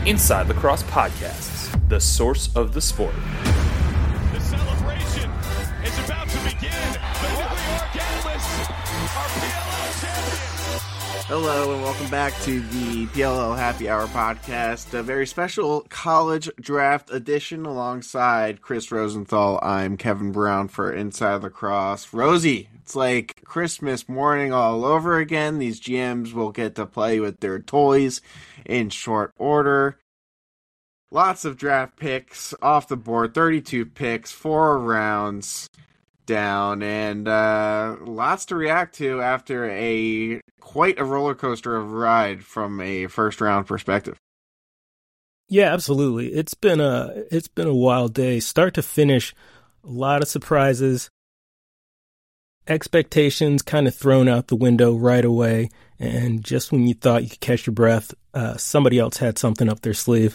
Inside Lacrosse Podcasts, the source of the sport. The celebration is about to begin. The New York Atlas are PLL champions. Hello and welcome back to the PLL Happy Hour podcast, a very special college draft edition alongside Chris Rosenthal. I'm Kevin Brown for Inside Lacrosse. Rosie, it's like Christmas morning all over again. These GMs will get to play with their toys in short order. Lots of draft picks off the board, 32 picks, 4 rounds down, and lots to react to after quite a roller coaster of a ride from a first round perspective. Yeah, absolutely. It's been a wild day, start to finish. A lot of surprises, expectations kind of thrown out the window right away, and just when you thought you could catch your breath, somebody else had something up their sleeve.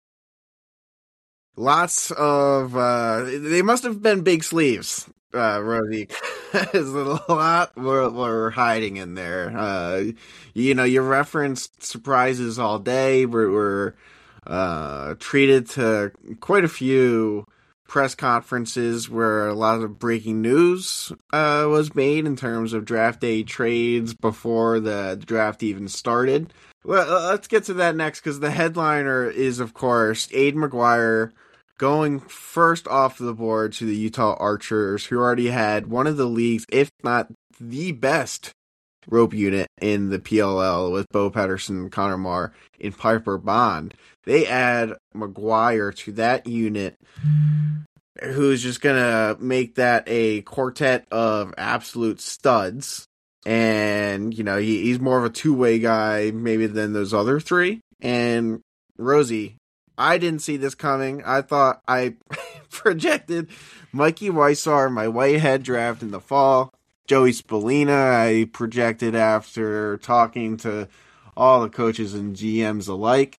Lots of they must have been big sleeves. Rosie, there's a lot we're hiding in there. You referenced surprises all day. We're treated to quite a few press conferences where a lot of breaking news was made in terms of draft day trades before the draft even started. Well, let's get to that next, because the headliner is, of course, Aidan McGuire going first off the board to the Utah Archers, who already had one of the league's, if not the best, rope unit in the PLL with Bo Patterson and Connor Marr in Piper Bond. They add McGuire to that unit, who's just going to make that a quartet of absolute studs. And, he's more of a two-way guy maybe than those other three. And Rosie, I didn't see this coming. I thought I projected Mikey Weissar, my Whitehead draft in the fall. Joey Spallina, I projected after talking to all the coaches and GMs alike.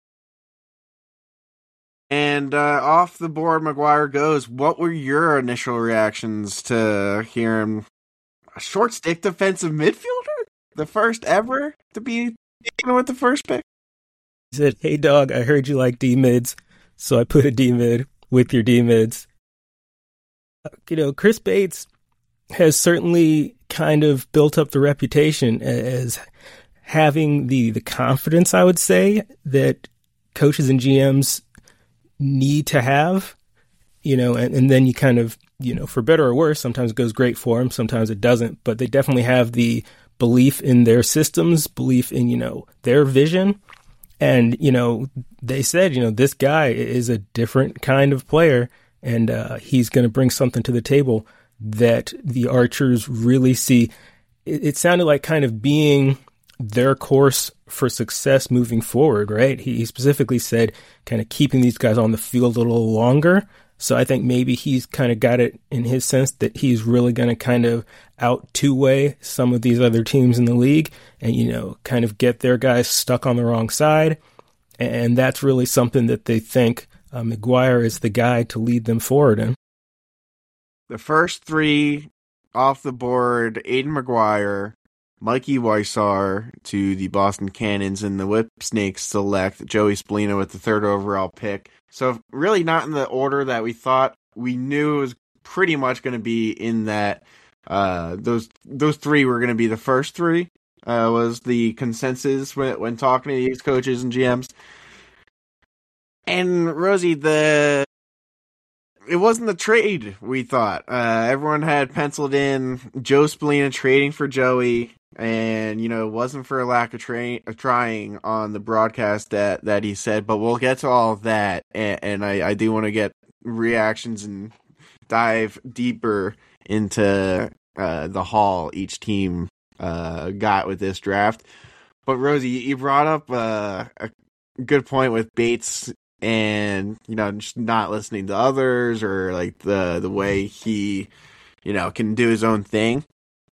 And off the board, McGuire goes. What were your initial reactions to hearing a short stick defensive midfielder? The first ever to be taken with the first pick? He said, "Hey dog, I heard you like D-mids, so I put a D-mid with your D-mids." Chris Bates has certainly kind of built up the reputation as having the confidence, I would say, that coaches and GMs need to have, and then you kind of, for better or worse, sometimes it goes great for them, sometimes it doesn't, but they definitely have the belief in their systems, belief in, their vision. And, they said, this guy is a different kind of player, and he's going to bring something to the table that the Archers really see. It sounded like kind of being their course for success moving forward, right? He specifically said kind of keeping these guys on the field a little longer. So I think maybe he's kind of got it in his sense that he's really going to kind of out two-way some of these other teams in the league and, kind of get their guys stuck on the wrong side. And that's really something that they think McGuire is the guy to lead them forward in. The first three off the board, Aidan McGuire, Mikey Weissar to the Boston Cannons, and the Whip Snakes select Joey Spallina with the third overall pick. So really not in the order that we thought. We knew it was pretty much going to be in that those three were going to be the first three, was the consensus when talking to these coaches and GMs. And Rosie, it wasn't the trade we thought. Everyone had penciled in Joe Spallina trading for Joey, and it wasn't for a lack of trying on the broadcast that he said. But we'll get to all of that, and I do want to get reactions and dive deeper into the haul each team got with this draft. But Rosie, you brought up a good point with Bates. And, just not listening to others, or like the way he, can do his own thing.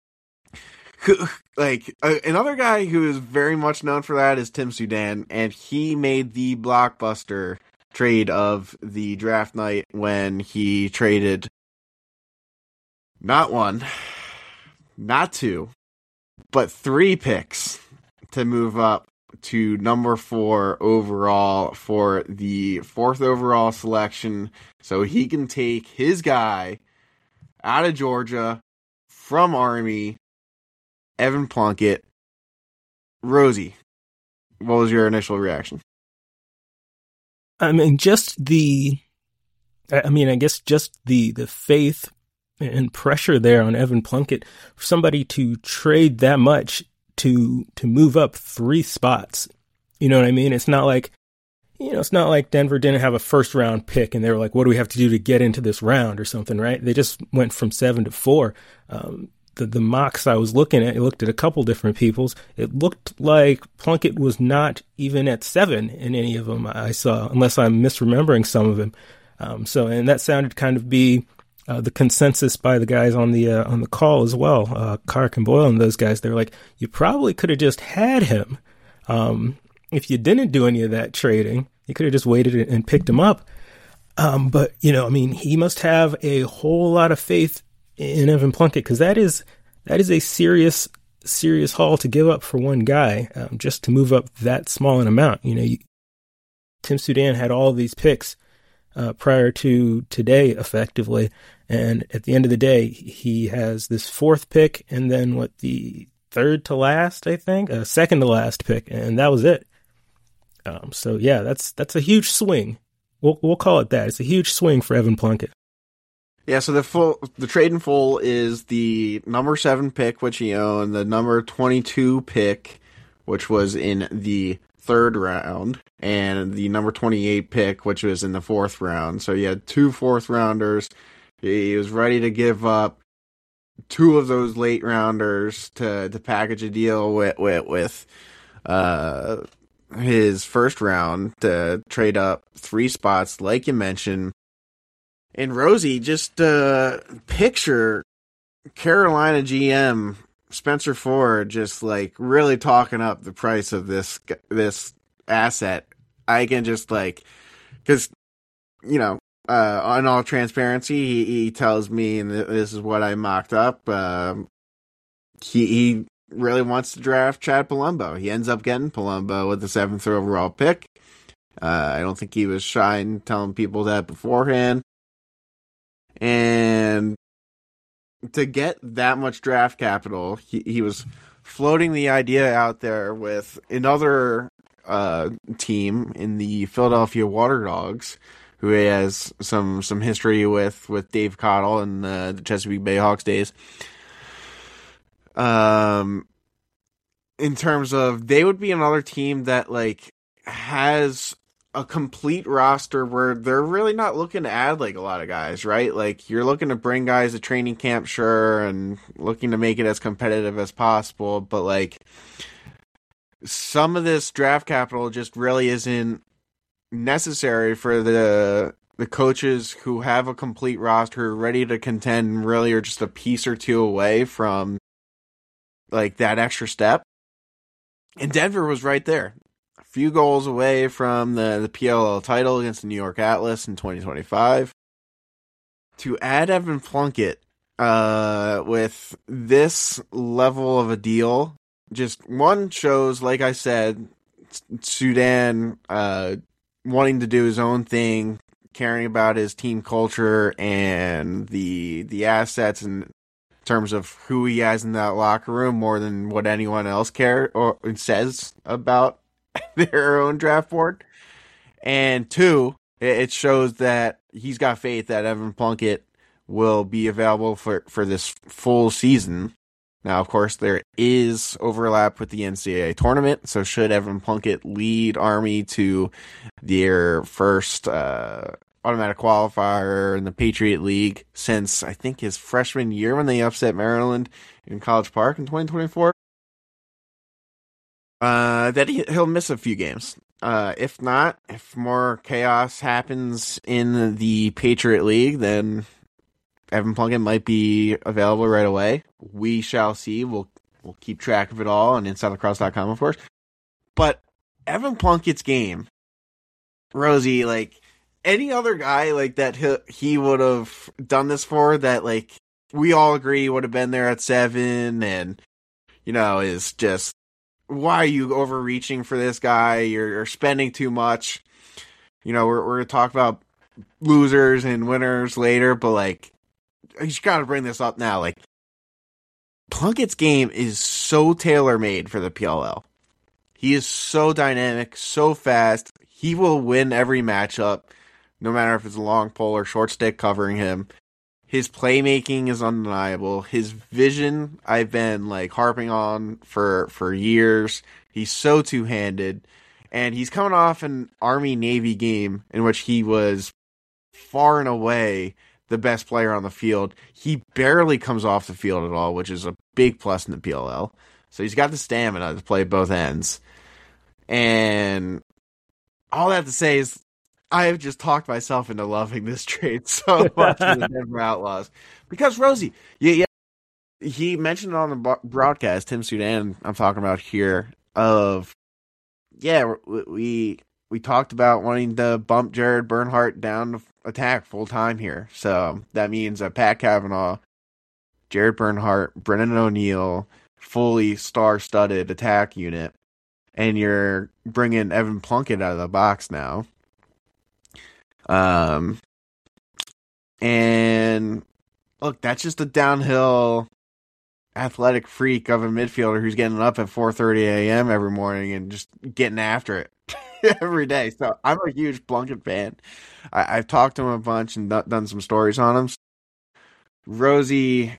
Another guy who is very much known for that is Tim Sudan, and he made the blockbuster trade of the draft night when he traded not one, not two, but 3 picks to move up to number 4 overall for the 4th overall selection, so he can take his guy out of Georgia from Army, Evan Plunkett. Rosie, what was your initial reaction? I mean, I guess just the faith and pressure there on Evan Plunkett for somebody to trade that much to move up 3 spots. You know what I mean? It's not like Denver didn't have a first round pick and they were like, what do we have to do to get into this round or something, right? They just went from 7 to 4. The mocks I was looking at, I looked at a couple different people's. It looked like Plunkett was not even at 7 in any of them I saw, unless I'm misremembering some of him. And that sounded kind of be the consensus by the guys on the call as well. Kark and Boyle and those guys, they're like, you probably could have just had him. If you didn't do any of that trading, you could have just waited and picked him up. But he must have a whole lot of faith in Evan Plunkett, because that is a serious haul to give up for one guy, just to move up that small an amount. Tim Soudan had all these picks prior to today, effectively, and at the end of the day, he has this 4th pick, and then the 3rd to last, I think, 2nd to last pick, and that was it. That's a huge swing. We'll call it that. It's a huge swing for Evan Plunkett. Yeah, so the trade in full is the number 7 pick, which he owned, the number 22 pick, which was in the 3rd round, and the number 28 pick, which was in the 4th round. So he had 2 4th rounders. He was ready to give up 2 of those late rounders to package a deal with his 1st round to trade up 3 spots, like you mentioned. And Rosie, just picture Carolina GM Spencer Ford just like really talking up the price of this asset. I can just because on all transparency, he tells me, and this is what I mocked up. He really wants to draft Chad Palumbo. He ends up getting Palumbo with the 7th overall pick. I don't think he was shy in telling people that beforehand. And to get that much draft capital, he was floating the idea out there with another team in the Philadelphia Water Dogs, who he has some history with Dave Cottle and the Chesapeake Bay Hawks days. In terms of, they would be another team that has a complete roster where they're really not looking to add a lot of guys, right? You're looking to bring guys to training camp, sure, and looking to make it as competitive as possible, but some of this draft capital just really isn't necessary for the coaches who have a complete roster, ready to contend, and really are just a piece or two away from that extra step. And Denver was right there. A few goals away from the PLL title against the New York Atlas in 2025. To add Evan Plunkett with this level of a deal, just one shows, like I said, Soudan wanting to do his own thing, caring about his team culture and the assets in terms of who he has in that locker room more than what anyone else cares or says about their own draft board. And 2, it shows that he's got faith that Evan Plunkett will be available for this full season. Now, of course, there is overlap with the NCAA tournament, so should Evan Plunkett lead Army to their first automatic qualifier in the Patriot League since, I think, his freshman year when they upset Maryland in College Park in 2024, that he'll miss a few games. If not, if more chaos happens in the Patriot League, then Evan Plunkett might be available right away. We shall see. We'll keep track of it all on InsideLacrosse.com, of course. But Evan Plunkett's game, Rosie, any other guy that he would have done this for, that we all agree would have been there at 7 and is just why are you overreaching for this guy? You're spending too much. You know, we're going to talk about losers and winners later, but like, you just got to bring this up now. Like, Plunkett's game is so tailor-made for the PLL. He is so dynamic, so fast. He will win every matchup, no matter if it's a long pole or short stick covering him. His playmaking is undeniable. His vision, I've been like harping on for years. He's so two-handed. And he's coming off an Army-Navy game in which he was far and away the best player on the field. He barely comes off the field at all, which is a big plus in the PLL. So he's got the stamina to play both ends. And all that to say is, I have just talked myself into loving this trade so much for the Denver Outlaws. Because, Rosie, yeah, he mentioned it on the broadcast, Tim Sudan, I'm talking about here, we talked about wanting to bump Jared Bernhardt down to attack full-time here. So that means Pat Cavanaugh, Jared Bernhardt, Brennan O'Neill, fully star-studded attack unit. And you're bringing Evan Plunkett out of the box now. And look, that's just a downhill athletic freak of a midfielder who's getting up at 4:30 a.m. every morning and just getting after it every day. So I'm a huge Plunkett fan. I've talked to him a bunch and done some stories on him. Rosie,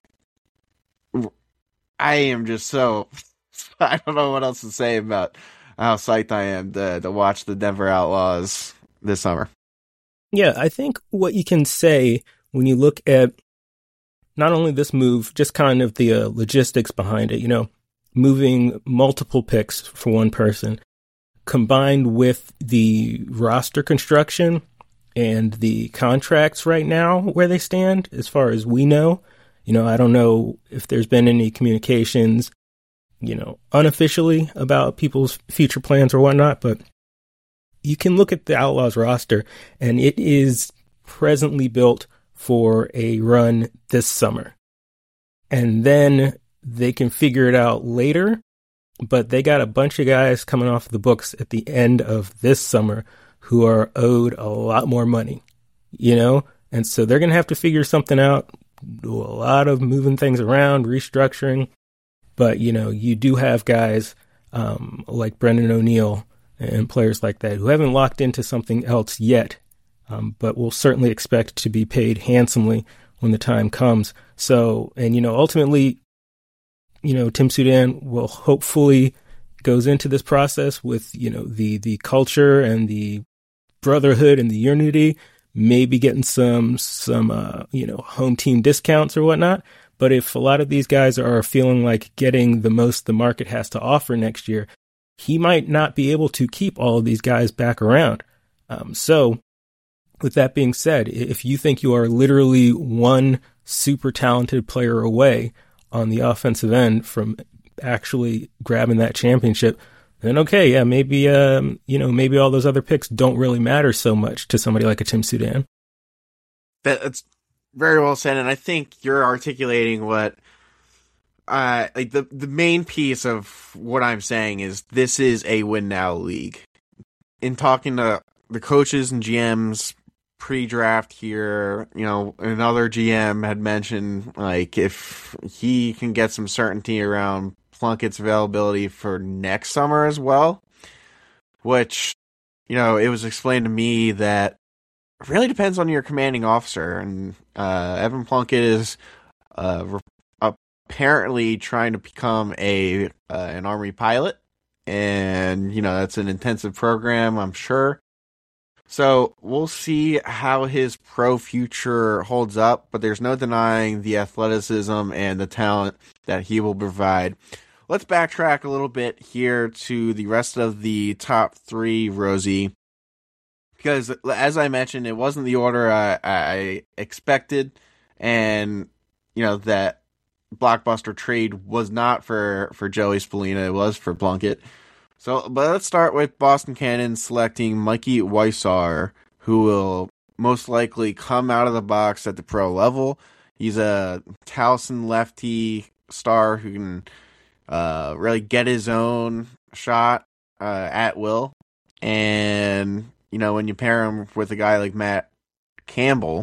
I am just so, I don't know what else to say about how psyched I am to watch the Denver Outlaws this summer. Yeah, I think what you can say when you look at not only this move, just kind of the logistics behind it, you know, moving multiple picks for one person, combined with the roster construction and the contracts right now where they stand, as far as we know. You know, I don't know if there's been any communications, you know, unofficially about people's future plans or whatnot, but you can look at the Outlaws roster, and it is presently built for a run this summer. And then they can figure it out later, but they got a bunch of guys coming off the books at the end of this summer who are owed a lot more money, you know? And so they're going to have to figure something out, do a lot of moving things around, restructuring. But, you know, you do have guys like Brendan O'Neill and players like that who haven't locked into something else yet, but will certainly expect to be paid handsomely when the time comes. So, and, you know, ultimately, you know, Tim Sudan will hopefully goes into this process with, you know, the culture and the brotherhood and the unity, maybe getting some you know, home team discounts or whatnot. But if a lot of these guys are feeling like getting the most the market has to offer next year, he might not be able to keep all of these guys back around. So with that being said, if you think you are literally one super talented player away on the offensive end from actually grabbing that championship, then okay, yeah, maybe, you know, maybe all those other picks don't really matter so much to somebody like a Tim Sudan. That's very well said. And I think you're articulating what, like the main piece of what I'm saying is this is a win now league. In talking to the coaches and GMs pre-draft here, you know, another GM had mentioned like if he can get some certainty around Plunkett's availability for next summer as well, which, you know, it was explained to me that it really depends on your commanding officer, and Evan Plunkett is apparently trying to become an Army pilot, and, you know, that's an intensive program, I'm sure. So we'll see how his pro future holds up, but there's no denying the athleticism and the talent that he will provide. Let's backtrack a little bit here to the rest of the top three, Rosie, because as I mentioned, it wasn't the order I expected, and, you know, that blockbuster trade was not for Joey Spallina, it was for Plunkett. So, but let's start with Boston Cannon selecting Mikey Weissar, who will most likely come out of the box at the pro level. He's a Towson lefty star who can really get his own shot at will. And, when you pair him with a guy like Matt Campbell,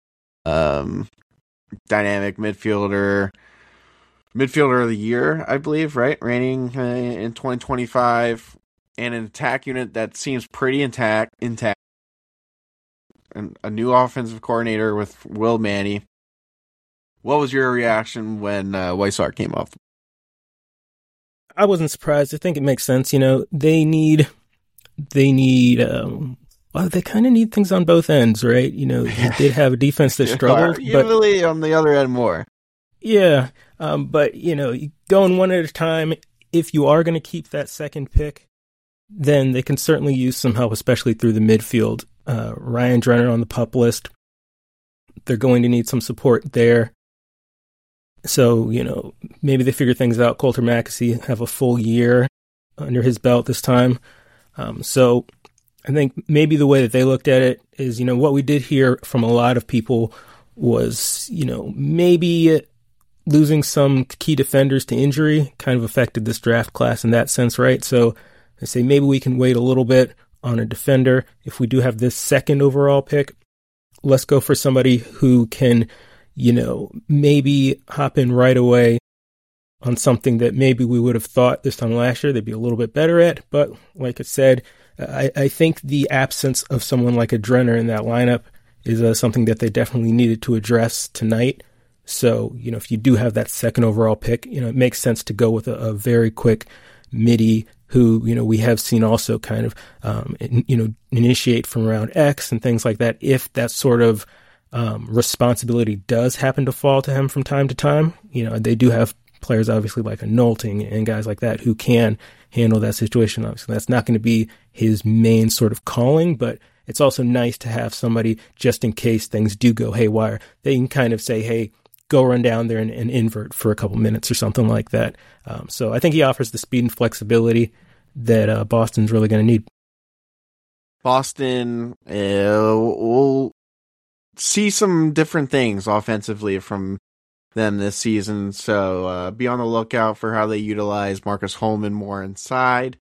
dynamic midfielder of the year, I believe, right? Reigning in 2025, and an attack unit that seems pretty intact. And a new offensive coordinator with Will Manny. What was your reaction when Weishaupt came off? I wasn't surprised. I think it makes sense. They kind of need things on both ends, right? You did have a defense that struggled. Usually on the other end more. Yeah, but, going one at a time, if you are going to keep that second pick, then they can certainly use some help, especially through the midfield. Ryan Drenner on the PUP list. They're going to need some support there. So, maybe they figure things out. Coulter Mackesy have a full year under his belt this time. So I think maybe the way that they looked at it is, what we did hear from a lot of people was, maybe losing some key defenders to injury kind of affected this draft class in that sense, right? So I say maybe we can wait a little bit on a defender. If we do have this second overall pick, let's go for somebody who can, maybe hop in right away on something that maybe we would have thought this time last year they'd be a little bit better at. But like I said, I think the absence of someone like a Drenner in that lineup is something that they definitely needed to address tonight. So, if you do have that second overall pick, it makes sense to go with a very quick midi who, we have seen also kind of, initiate from round X and things like that. If that sort of responsibility does happen to fall to him from time to time, they do have players obviously like a Nolting and guys like that who can handle that situation. Obviously, that's not going to be his main sort of calling, but it's also nice to have somebody just in case things do go haywire. They can kind of say, hey, go run down there and invert for a couple minutes or something like that. So I think he offers the speed and flexibility that Boston's really going to need. Boston will see some different things offensively from them this season, so be on the lookout for how they utilize Marcus Holman more inside.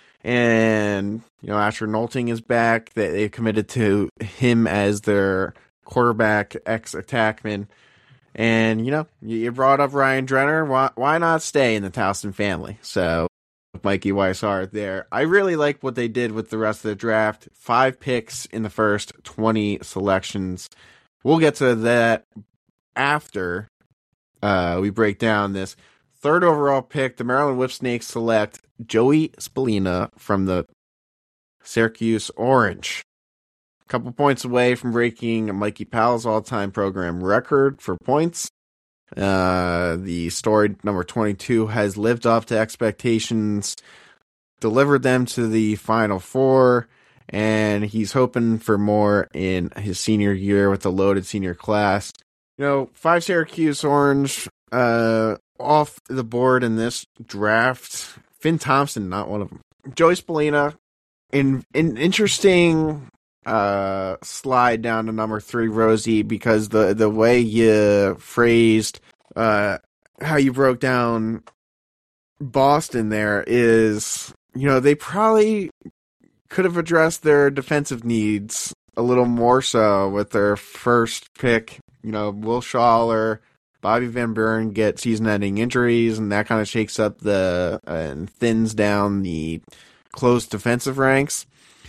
And, Asher Nolting is back. They've committed to him as their quarterback, ex-attackman. And, you brought up Ryan Drenner. Why not stay in the Towson family? So, Mikey Weishaupt there. I really like what they did with the rest of the draft. 5 picks in the first 20 selections. We'll get to that after we break down this. Third overall pick, the Maryland Whipsnakes select Joey Spallina from the Syracuse Orange. A couple points away from breaking Mikey Powell's all-time program record for points. The storied number 22 has lived up to expectations, delivered them to the Final Four, and he's hoping for more in his senior year with a loaded senior class. 5 Syracuse Orange off the board in this draft. Finn Thompson, not one of them. Joey Spallina, an interesting slide down to number 3, Rosie, because the way you phrased how you broke down Boston there is, they probably could have addressed their defensive needs a little more so with their first pick. Will Schaller, Bobby Van Buren get season-ending injuries, and that kind of shakes up and thins down the close defensive ranks.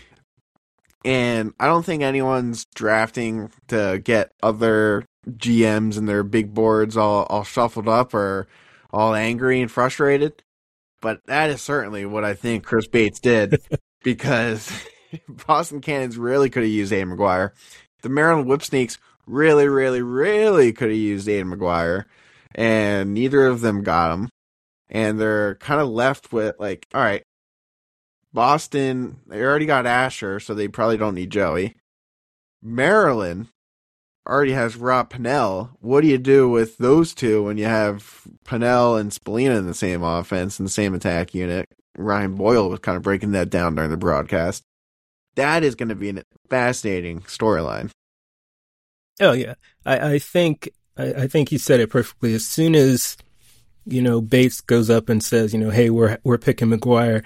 And I don't think anyone's drafting to get other GMs and their big boards all shuffled up or all angry and frustrated. But that is certainly what I think Chris Bates did, because Boston Cannons really could have used Aiden McGuire. The Maryland Whipsnakes really, really, really could have used Aiden McGuire, and neither of them got him. And they're kind of left with, all right, Boston, they already got Asher, so they probably don't need Joey. Maryland already has Rob Pennell. What do you do with those two when you have Pennell and Spallina in the same offense and the same attack unit? Ryan Boyle was kind of breaking that down during the broadcast. That is going to be a fascinating storyline. Oh yeah, I think he said it perfectly. As soon as Bates goes up and says, hey, we're picking McGuire,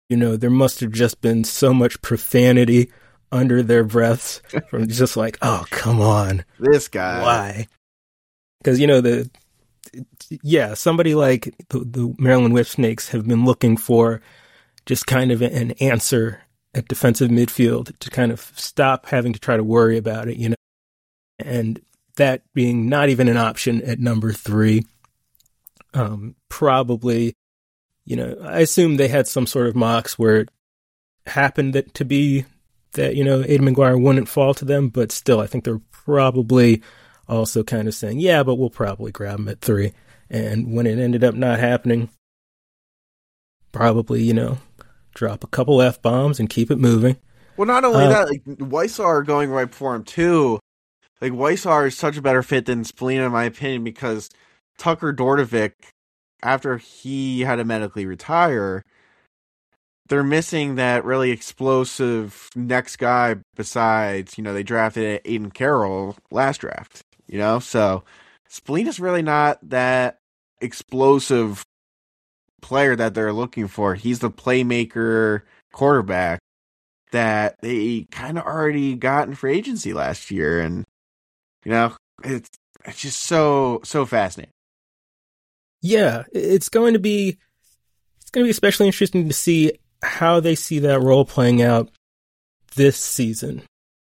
There must have just been so much profanity under their breaths from just like, oh, come on. This guy. Why? Because, somebody like the Maryland Whipsnakes have been looking for just kind of an answer at defensive midfield to kind of stop having to try to worry about it, and that being not even an option at number 3. Probably, I assume they had some sort of mocks where it happened to be that, Aidan McGuire wouldn't fall to them, but still, I think they're probably also kind of saying, yeah, but we'll probably grab him at 3. And when it ended up not happening, probably, drop a couple F-bombs and keep it moving. Well, not only that, like Weissar going right for him too. Like Weissar is such a better fit than Spallina, in my opinion, because Tucker Dordevic, after he had to medically retire, they're missing that really explosive next guy besides, they drafted Aiden Carroll last draft, So Spallina's really not that explosive player that they're looking for. He's the playmaker quarterback that they kind of already got in free agency last year. And, it's just so fascinating. Yeah, it's going to be especially interesting to see how they see that role playing out this season.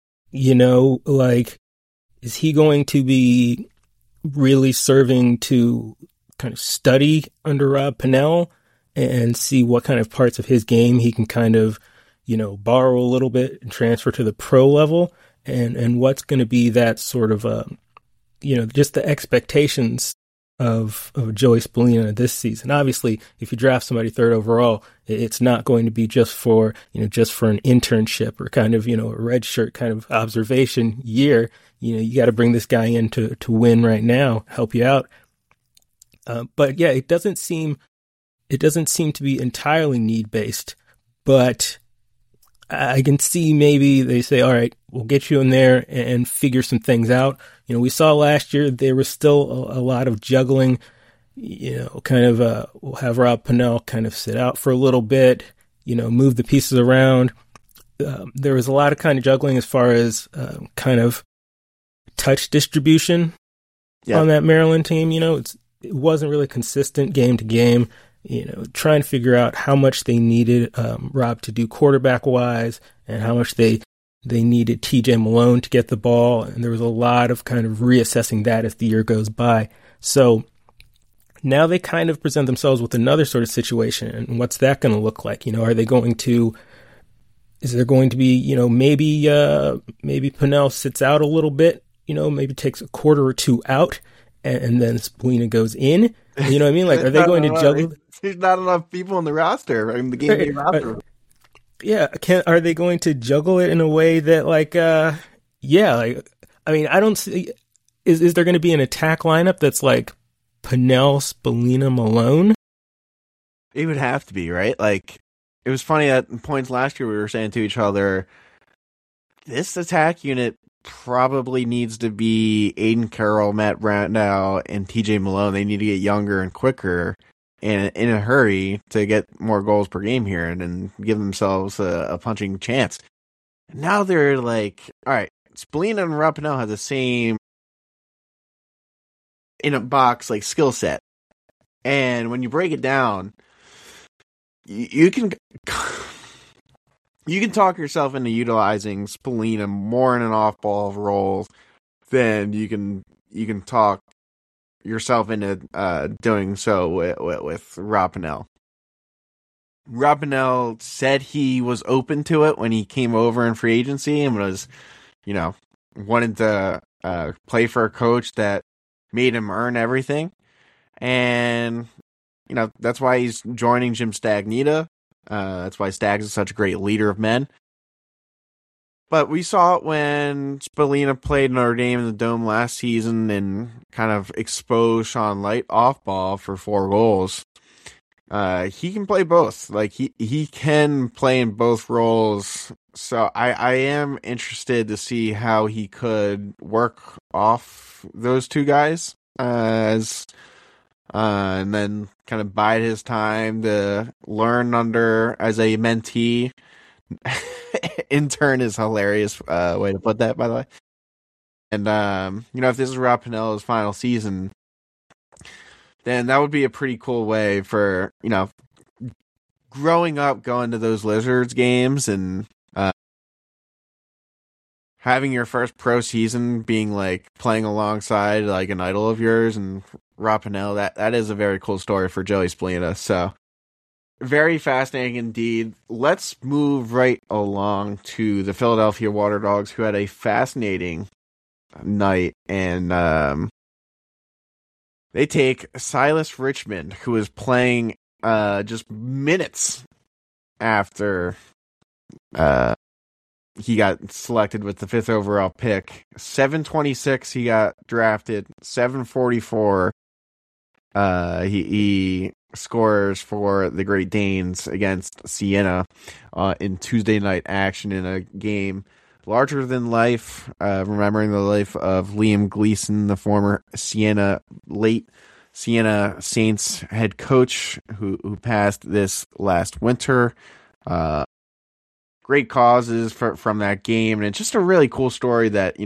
Is he going to be really serving to kind of study under Rob Pennell and see what kind of parts of his game he can kind of, borrow a little bit and transfer to the pro level, and what's going to be that sort of, just the expectations of Joey Spallina this season. Obviously, if you draft somebody 3rd overall, it's not going to be just for an internship or kind of, a red shirt kind of observation year. You got to bring this guy in to win right now, help you out. But yeah, it doesn't seem to be entirely need based, but I can see maybe they say, all right, we'll get you in there and figure some things out. We saw last year there was still a lot of juggling, kind of we'll have Rob Pennell kind of sit out for a little bit, move the pieces around. There was a lot of kind of juggling as far as kind of touch distribution on that Maryland team. It wasn't really consistent game to game. Trying to figure out how much they needed Rob to do quarterback wise and how much they needed TJ Malone to get the ball. And there was a lot of kind of reassessing that as the year goes by. So now they kind of present themselves with another sort of situation. And what's that going to look like? Is there going to be, maybe Pennell sits out a little bit, maybe takes a quarter or two out and then Spallina goes in. You know what I mean? Like, are they going to juggle? There's not enough people in the roster. I mean, the game roster. Yeah, are they going to juggle it in a way that, I don't see. Is there going to be an attack lineup that's like Pennell, Spallina, Malone? It would have to be, right? Like, it was funny at points last year we were saying to each other, this attack unit probably needs to be Aiden Carroll, Matt Brandau, and TJ Malone. They need to get younger and quicker and in a hurry to get more goals per game here and give themselves a punching chance. Now they're like, all right, Spallina and Rob Pennell have the same in a box like skill set. And when you break it down, you can talk yourself into utilizing Spallina more in an off-ball role than you can talk yourself into doing so with Rob Pennell. Rob Pennell said he was open to it when he came over in free agency and was, wanted to play for a coach that made him earn everything. And, that's why he's joining Jim Stagnita. That's why Staggs is such a great leader of men. But we saw it when Spallina played Notre Dame in the Dome last season and kind of exposed Sean Light off ball for 4 goals. He can play both. Like he can play in both roles. So I am interested to see how he could work off those two guys as and then kind of bide his time to learn as a mentee. Intern is a hilarious way to put that, by the way. And, if this is Rob Pinello's final season, then that would be a pretty cool way for, growing up, going to those Lizards games and having your first pro season being like playing alongside like an idol of yours and Rob Pinello, that is a very cool story for Joey Spallina. So very fascinating indeed. Let's move right along to the Philadelphia Water Dogs, who had a fascinating night, and they take Silas Richmond, who was playing just minutes after he got selected with the 5th overall pick. 726 he got drafted. 744 he scores for the Great Danes against Siena in Tuesday night action in a game larger than life, remembering the life of Liam Gleason, the former late Siena Saints head coach who passed this last winter. Great causes from that game, and it's just a really cool story that,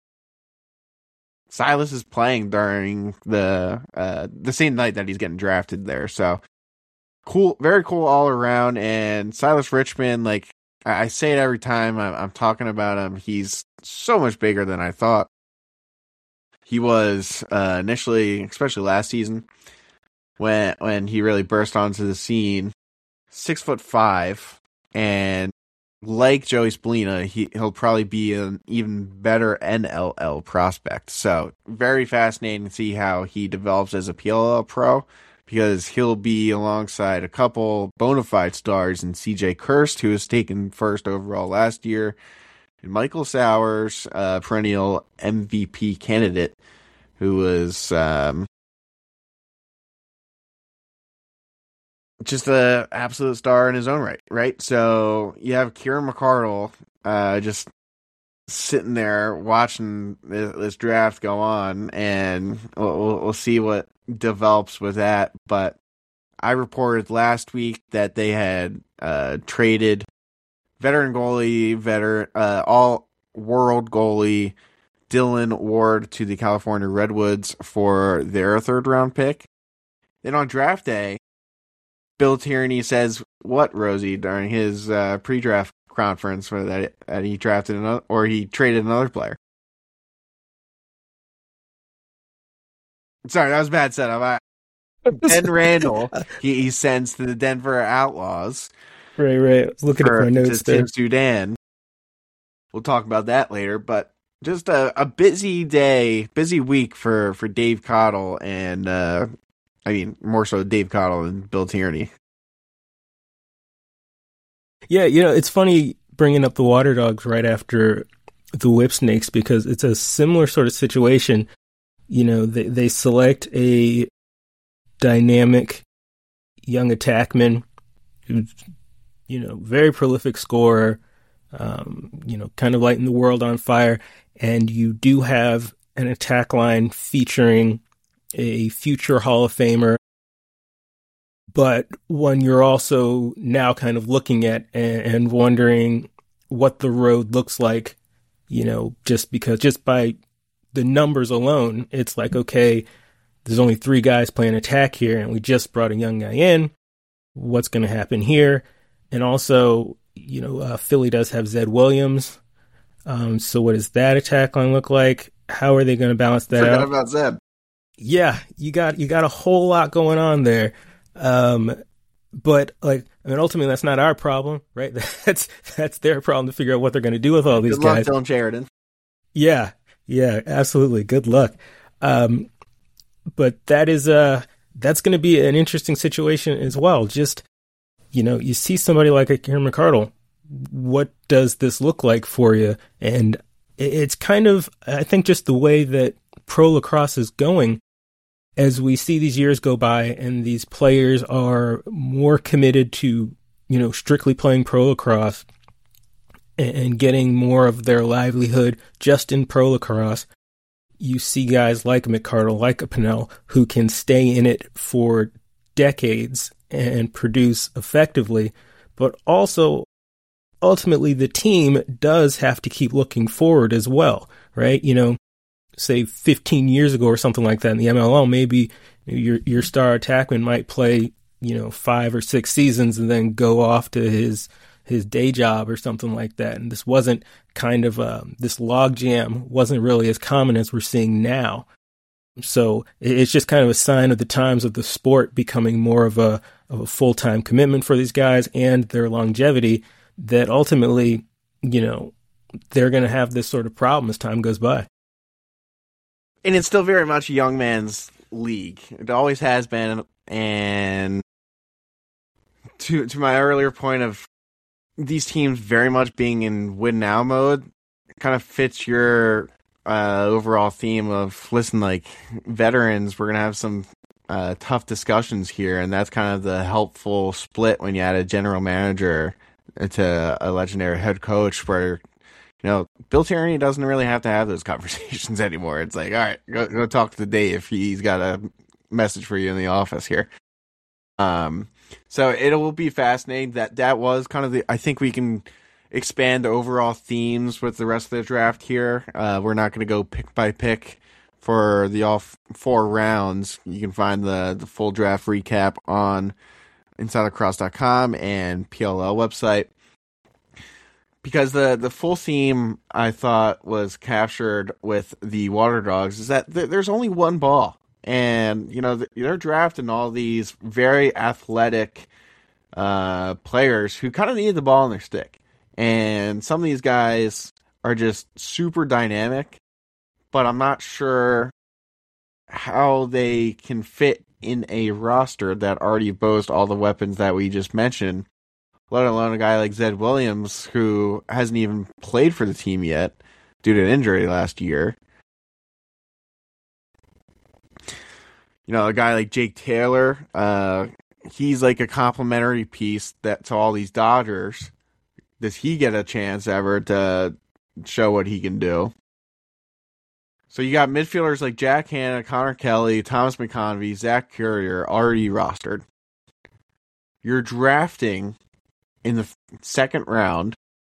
Silas is playing during the same night that he's getting drafted there. So cool, very cool all around. And Silas Richmond, like I say it every time I'm talking about him, he's so much bigger than I thought he was initially, especially last season when he really burst onto the scene. 6'5", and like Joey Spallina, he'll probably be an even better NLL prospect. So very fascinating to see how he develops as a PLL pro, because he'll be alongside a couple bona fide stars in CJ Kirst, who was taken 1st overall last year, and Michael Sowers, perennial MVP candidate, who was just an absolute star in his own right? So you have Kieran McArdle just sitting there watching this draft go on, and we'll see what develops with that. But I reported last week that they had traded veteran goalie, all-world goalie Dylan Ward to the California Redwoods for their 3rd-round pick. Then on draft day, Bill Tierney says what, Rosie, during his pre-draft conference that he drafted he traded another player. Sorry, that was a bad setup. Ben Randall, he sends to the Denver Outlaws. Right. I was looking at my notes there. Tim Sudan. We'll talk about that later, but just a busy week for Dave Cottle, and more so Dave Cottle than Bill Tierney. Yeah, it's funny bringing up the Water Dogs right after the Whip Snakes, because it's a similar sort of situation. They select a dynamic young attackman who's, very prolific scorer, kind of lighting the world on fire. And you do have an attack line featuring a future Hall of Famer, but one you're also now kind of looking at and wondering what the road looks like, just by the numbers alone, it's like, okay, there's only 3 guys playing attack here, and we just brought a young guy in. What's going to happen here? And also, Philly does have Zed Williams. So what does that attack line look like? How are they going to balance that out? Forgot about Zed. Yeah, you got a whole lot going on there. But ultimately that's not our problem, right? That's their problem to figure out what they're going to do with all these guys. Good luck, Dylan Sheridan. Yeah, absolutely. Good luck. But that's going to be an interesting situation as well. Just, you see somebody like a Kieran McArdle. What does this look like for you? And it's kind of, I think, just the way that pro lacrosse is going. As we see these years go by and these players are more committed to, strictly playing pro lacrosse and getting more of their livelihood just in pro lacrosse, you see guys like a McCardle, like a Pennell, who can stay in it for decades and produce effectively, but also ultimately the team does have to keep looking forward as well, right? Say 15 years ago or something like that in the MLL, maybe your star attackman might play, 5 or 6 seasons and then go off to his day job or something like that. And this wasn't kind of this logjam wasn't really as common as we're seeing now. So it's just kind of a sign of the times of the sport becoming more of a full-time commitment for these guys and their longevity, that ultimately, they're going to have this sort of problem as time goes by. And it's still very much a young man's league. It always has been. And to my earlier point of these teams very much being in win now mode, it kind of fits your overall theme of, listen, like, veterans, we're going to have some tough discussions here. And that's kind of the helpful split when you add a general manager to a legendary head coach, where Bill Tierney doesn't really have to have those conversations anymore. It's like, all right, go talk to Dave. He's got a message for you in the office here. So it will be fascinating. That was kind of I think we can expand overall themes with the rest of the draft here. We're not going to go pick by pick for the all 4 rounds. You can find the full draft recap on InsideLacrosse.com and PLL website. Because the full theme, I thought, was captured with the Water Dogs is that there's only one ball. And, they're drafting all these very athletic players who kind of need the ball in their stick. And some of these guys are just super dynamic, but I'm not sure how they can fit in a roster that already boasts all the weapons that we just mentioned, let alone a guy like Zed Williams, who hasn't even played for the team yet due to an injury last year. A guy like Jake Taylor, he's like a complimentary piece to all these Dodgers. Does he get a chance ever to show what he can do? So you got midfielders like Jack Hanna, Connor Kelly, Thomas McConvey, Zach Currier already rostered. You're drafting in the second round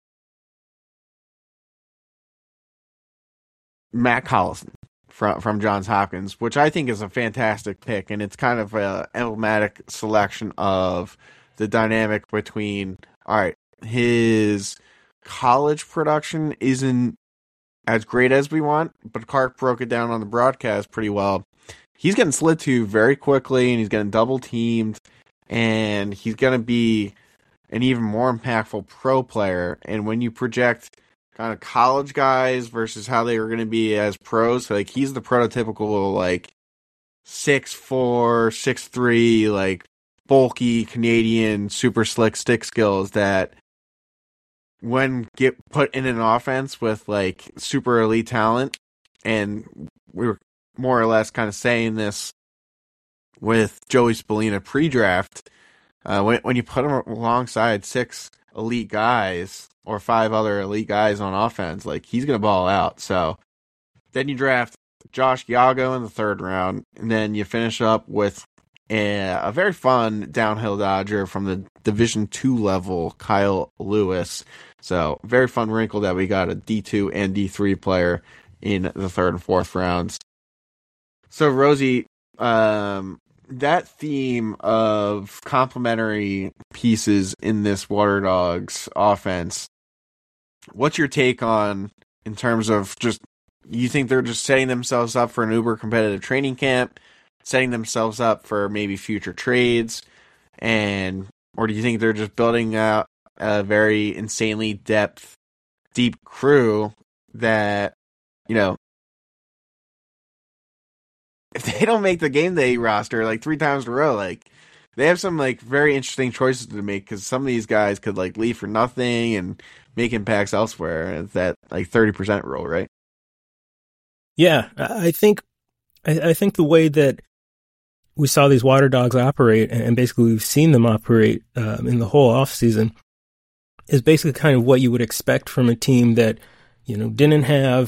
Matt Collison from Johns Hopkins, which I think is a fantastic pick, and it's kind of an emblematic selection of the dynamic between, all right, his college production isn't as great as we want, but Clark broke it down on the broadcast pretty well. He's getting slid to very quickly, and he's getting double teamed, and he's going to be an even more impactful pro player. And when you project kind of college guys versus how they were going to be as pros, so like he's the prototypical like 6'4", 6'3", like bulky Canadian super slick stick skills that when get put in an offense with like super elite talent, and we were more or less kind of saying this with Joey Spallina pre-draft, when you put him alongside 6 elite guys or 5 other elite guys on offense, like he's going to ball out. So then you draft Josh Yago in the 3rd round, and then you finish up with a very fun downhill dodger from the Division II level, Kyle Lewis. So very fun wrinkle that we got a D2 and D3 player in the 3rd and 4th rounds. So Rosie, that theme of complementary pieces in this Water Dogs offense, what's your take on in terms of just, you think they're just setting themselves up for an uber competitive training camp, setting themselves up for maybe future trades, or do you think they're just building out a very insanely deep crew that, if they don't make the game day roster like 3 times in a row, like they have some like very interesting choices to make, because some of these guys could like leave for nothing and make impacts elsewhere. It's that like 30% rule, right? Yeah, I think the way that we saw these Water Dogs operate, and basically we've seen them operate in the whole offseason, is basically kind of what you would expect from a team that, didn't have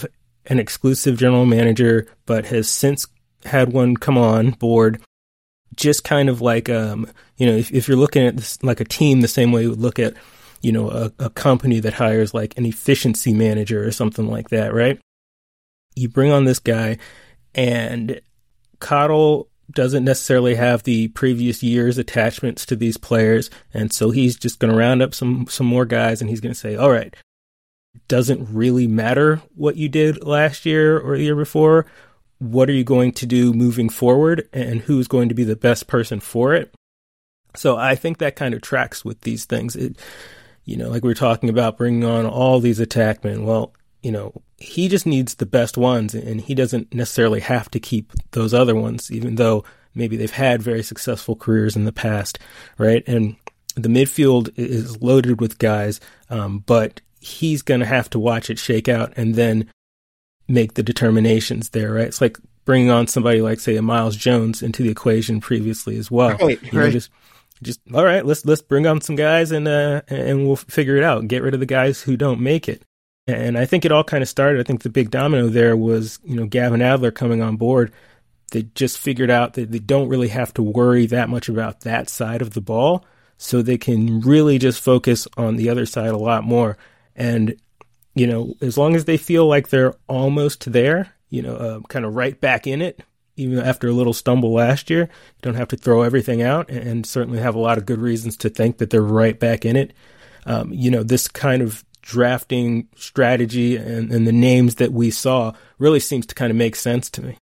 an exclusive general manager, but has since had one come on board. Just kind of like, if you're looking at this like a team the same way you would look at, a company that hires like an efficiency manager or something like that, right? You bring on this guy, and Cottle doesn't necessarily have the previous year's attachments to these players, and so he's just going to round up some more guys, and he's going to say, all right, doesn't really matter what you did last year or the year before. What are you going to do moving forward, and who's going to be the best person for it? So I think that kind of tracks with these things. Like we were talking about bringing on all these attackmen. Well, he just needs the best ones, and he doesn't necessarily have to keep those other ones, even though maybe they've had very successful careers in the past, right? And the midfield is loaded with guys, but he's going to have to watch it shake out and then make the determinations there, right? It's like bringing on somebody like, say, a Miles Jones into the equation previously as well. Right. Just all right, let's bring on some guys and we'll figure it out. Get rid of the guys who don't make it. And I think it all kind of started. I think the big domino there was, Gavin Adler coming on board. They just figured out that they don't really have to worry that much about that side of the ball, so they can really just focus on the other side a lot more. And as long as they feel like they're almost there, kind of right back in it, even after a little stumble last year, you don't have to throw everything out, and certainly have a lot of good reasons to think that they're right back in it. This kind of drafting strategy and the names that we saw really seems to kind of make sense to me.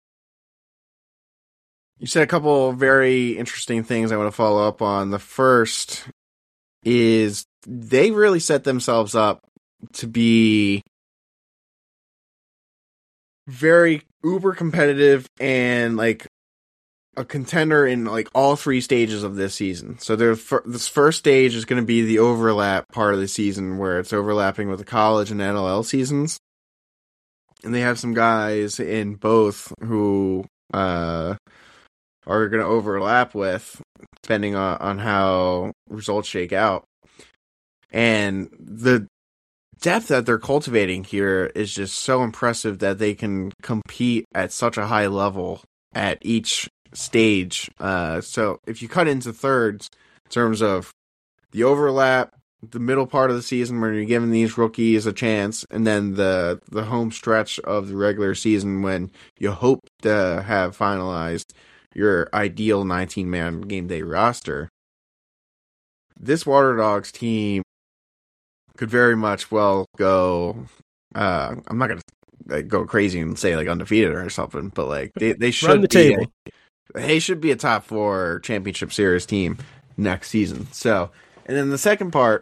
You said a couple of very interesting things I want to follow up on. The first is they really set themselves up to be very uber competitive and like a contender in like all three stages of this season. So this first stage is going to be the overlap part of the season, where it's overlapping with the college and NLL seasons. And they have some guys in both who are going to overlap with, depending on how results shake out. And the depth that they're cultivating here is just so impressive that they can compete at such a high level at each stage. So if you cut into thirds in terms of the overlap, the middle part of the season when you're giving these rookies a chance, and then the home stretch of the regular season when you hope to have finalized your ideal 19-man game day roster, this Water Dogs team could very much well go, I'm not going to go crazy and say like undefeated or something, but like they should run the table. They should be a top 4 championship series team next season. So, and then the second part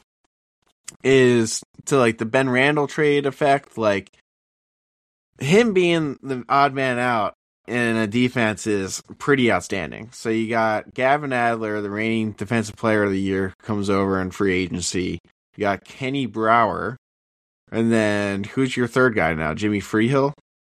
is to like the Ben Randall trade effect, like him being the odd man out in a defense is pretty outstanding. So you got Gavin Adler, the reigning defensive player of the year, comes over in free agency. You got Kenny Brower, and then who's your third guy now? Jimmy Freehill?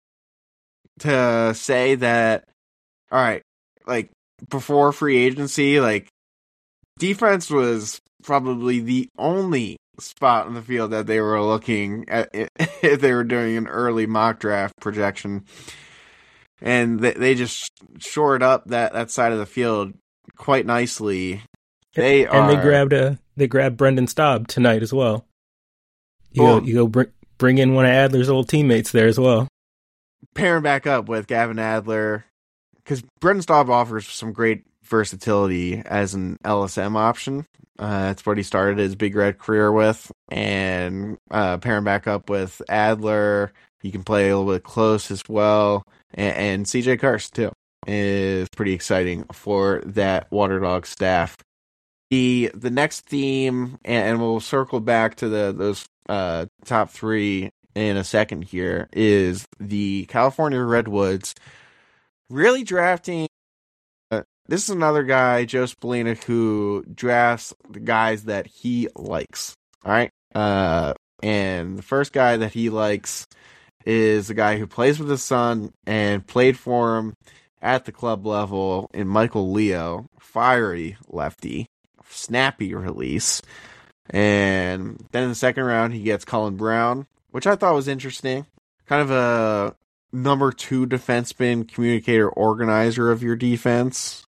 To say that, all right, like before free agency, like defense was probably the only spot on the field that they were looking at if they were doing an early mock draft projection. And they just shored up that side of the field quite nicely. They grabbed Brendan Staub tonight as well. You go bring in one of Adler's old teammates there as well. Pairing back up with Gavin Adler, because Brendan Staub offers some great versatility as an LSM option. That's what he started his Big Red career with. And pairing back up with Adler, he can play a little bit close as well. And CJ Karst, too, is pretty exciting for that Water Dog staff. The next theme, and we'll circle back to those top 3 in a second here, is the California Redwoods really drafting. This is another guy, Joe Spalina, who drafts the guys that he likes. All right. And the first guy that he likes is the guy who plays with his son and played for him at the club level in Michael Leo, fiery lefty, snappy release. And then in the second round, he gets Cullen Brown, which I thought was interesting kind of a number 2 defenseman, communicator, organizer of your defense.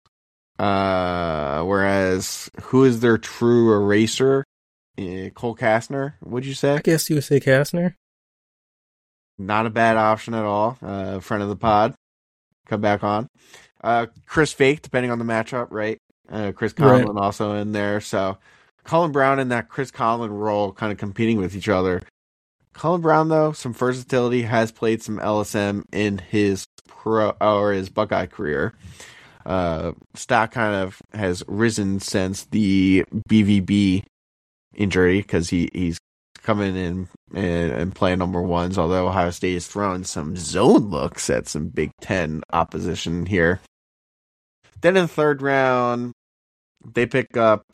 Whereas who is their true eraser? Cole Kastner, would you say? I guess you would say Kastner. Not a bad option at all. Friend of the pod. Come back on. Chris Fake, depending on the matchup, right? Chris Conlon also in there. So Colin Brown in that Chris Conlon role, kind of competing with each other. Colin Brown, though, some versatility, has played some LSM in his his Buckeye career. Stock kind of has risen since the BVB injury because he's coming in and playing number ones, although Ohio State is throwing some zone looks at some Big Ten opposition here. Then in the third round, they pick up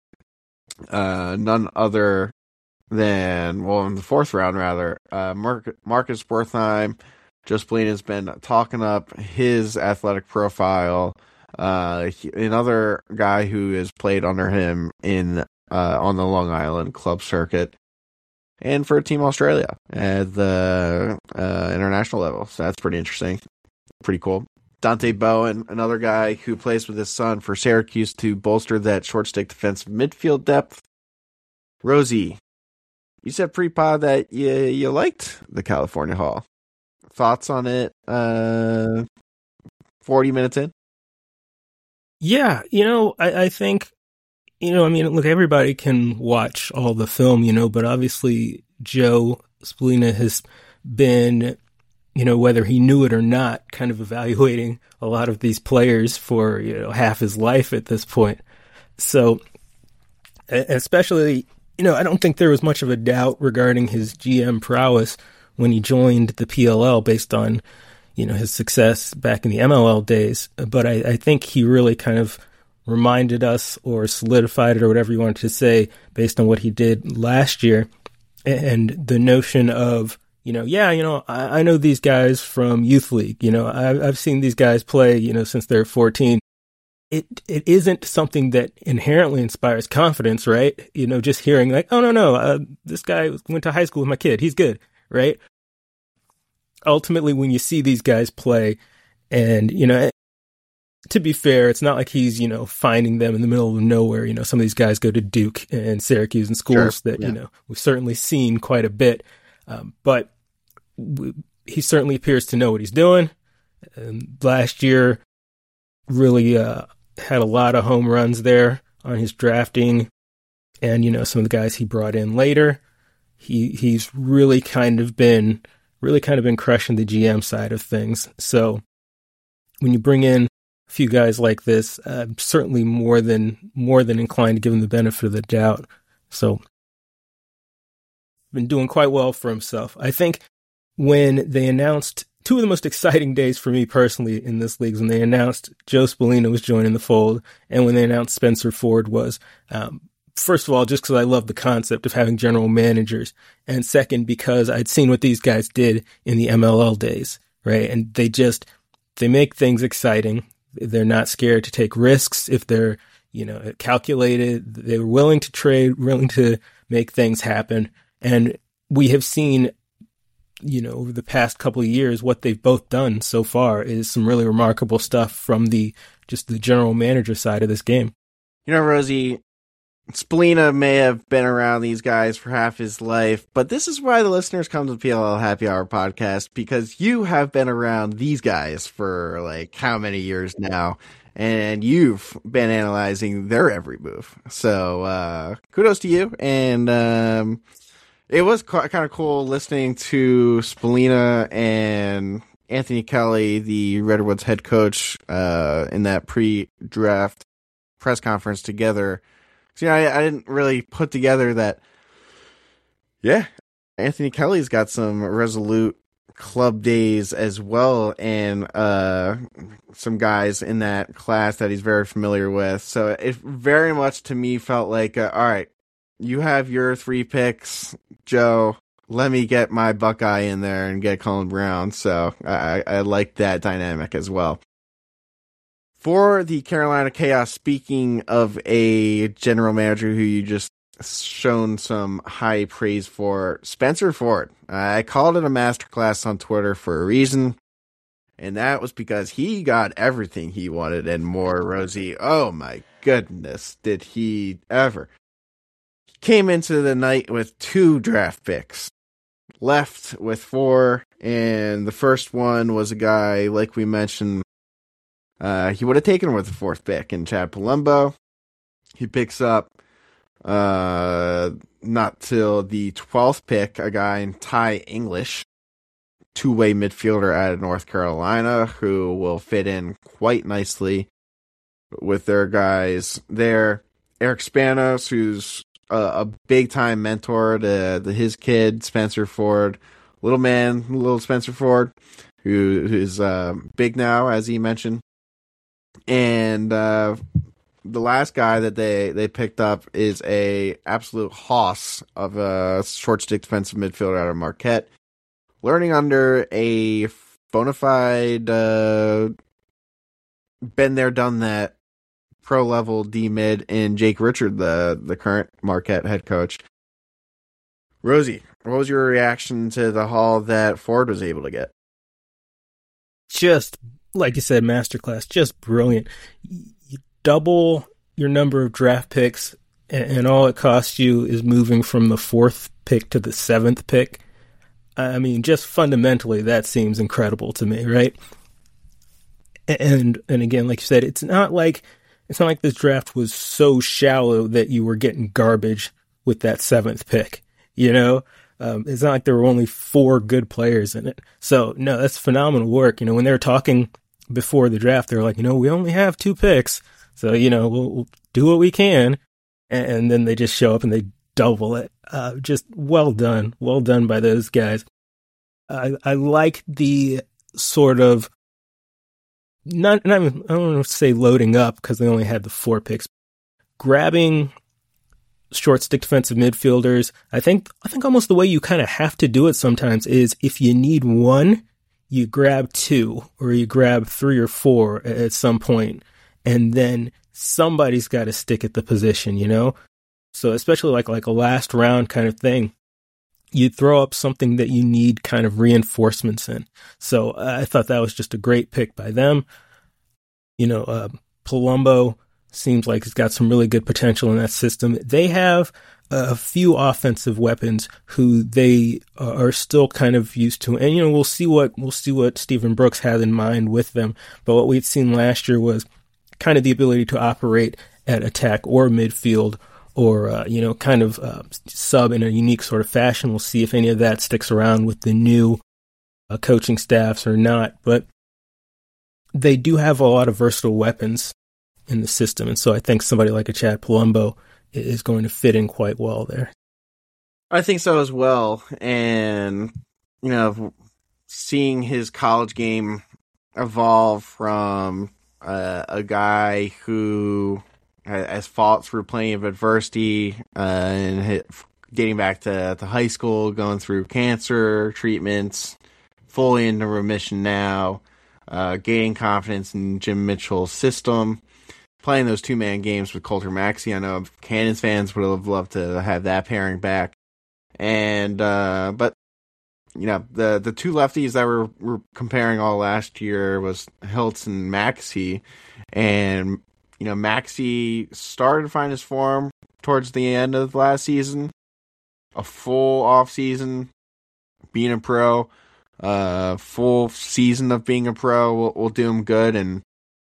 none other than, in the fourth round, rather, Marcus Wertheim. Joe Spallina has been talking up his athletic profile. Another guy who has played under him on the Long Island club circuit and for Team Australia at the international level. So that's pretty interesting. Pretty cool. Dante Bowen, another guy who plays with his son for Syracuse to bolster that short stick defensive midfield depth. Rosie, you said pre-pod that you liked the California Haul. Thoughts on it 40 minutes in? Yeah, I think, look, everybody can watch all the film, but obviously Joe Spallina has been, whether he knew it or not, kind of evaluating a lot of these players for, half his life at this point. So, especially, I don't think there was much of a doubt regarding his GM prowess when he joined the PLL based on, his success back in the MLL days. But I think he really kind of reminded us or solidified it or whatever you wanted to say based on what he did last year. And the notion of, I know these guys from Youth League. I've seen these guys play, since they're 14. It isn't something that inherently inspires confidence, right? Just hearing like, oh, no, this guy went to high school with my kid. He's good, right? Ultimately, when you see these guys play and, to be fair, it's not like he's, finding them in the middle of nowhere. Some of these guys go to Duke and Syracuse and schools that, we've certainly seen quite a bit. But he certainly appears to know what he's doing. And last year really had a lot of home runs there on his drafting. And, some of the guys he brought in later, he's really kind of been crushing the GM side of things. So when you bring in a few guys like this, certainly more than inclined to give him the benefit of the doubt. So been doing quite well for himself. I think when they announced, two of the most exciting days for me personally in this league, when they announced Joe Spallina was joining the fold, and when they announced Spencer Ford was, first of all, just because I love the concept of having general managers, and second, because I'd seen what these guys did in the MLL days, right? And they make things exciting. They're not scared to take risks if they're, calculated. They were willing to trade, willing to make things happen. And we have seen, over the past couple of years, what they've both done so far is some really remarkable stuff from the general manager side of this game. Rosie, Spallina may have been around these guys for half his life, but this is why the listeners come to the PLL Happy Hour podcast, because you have been around these guys for like how many years now, and you've been analyzing their every move. So kudos to you. And it was kind of cool listening to Spallina and Anthony Kelly, the Redwoods head coach, in that pre-draft press conference together. So, I didn't really put together that, Anthony Kelly's got some Resolute club days as well, and some guys in that class that he's very familiar with. So it very much to me felt like, all right, you have your 3 picks, Joe. Let me get my Buckeye in there and get Colin Brown. So I like that dynamic as well. For the Carolina Chaos, speaking of a general manager who you just shown some high praise for Spencer Ford. I called it a masterclass on Twitter for a reason, and that was because he got everything he wanted and more, Rosie. Oh my goodness, did he ever. He came into the night with 2 draft picks, left with 4, and the first one was a guy, like we mentioned, he would have taken with the 4th pick in Chad Palumbo. He picks up not till the 12th pick, a guy in Ty English, 2-way midfielder out of North Carolina, who will fit in quite nicely with their guys there. Eric Spanos, who's a big-time mentor to his kid, Spencer Ford, little Spencer Ford, who's big now, as he mentioned. And the last guy that they picked up is a absolute hoss of a short stick defensive midfielder out of Marquette, learning under a bona fide been there, done that pro level D mid in Jake Richard, the current Marquette head coach. Rosie, what was your reaction to the haul that Ford was able to get? Just like you said, masterclass, just brilliant. You double your number of draft picks, and all it costs you is moving from the 4th pick to the 7th pick. I mean, just fundamentally, that seems incredible to me, right? And again, like you said, it's not like this draft was so shallow that you were getting garbage with that 7th pick. You know, it's not like there were only 4 good players in it. So no, that's phenomenal work. You know, when they were talking before the draft, they're like, we only have 2 picks, so we'll do what we can. And then they just show up and they double it. Just well done by those guys. I like the sort of I don't want to say loading up because they only had the 4 picks, grabbing short stick defensive midfielders. I think almost the way you kind of have to do it sometimes is if you need 1, you grab 2 or you grab 3 or 4 at some point, and then somebody's got to stick at the position, So especially like a last round kind of thing, you throw up something that you need kind of reinforcements in. So I thought that was just a great pick by them. Palumbo seems like he's got some really good potential in that system. They have a few offensive weapons who they are still kind of used to, and we'll see what Stephen Brooks had in mind with them. But what we'd seen last year was kind of the ability to operate at attack or midfield, or kind of sub in a unique sort of fashion. We'll see if any of that sticks around with the new coaching staffs or not. But they do have a lot of versatile weapons in the system, and so I think somebody like a Chad Palumbo is going to fit in quite well there. I think so as well, and seeing his college game evolve from a guy who has fought through plenty of adversity and getting back to high school, going through cancer treatments, fully into remission now, gaining confidence in Jim Mitchell's system, playing those 2-man games with Coulter Maxey. I know Cannons fans would have loved to have that pairing back. And but the 2 lefties that were comparing all last year was Hiltz and Maxey, and Maxey started to find his form towards the end of last season. A full off season being a pro, full season of being a pro will do him good. And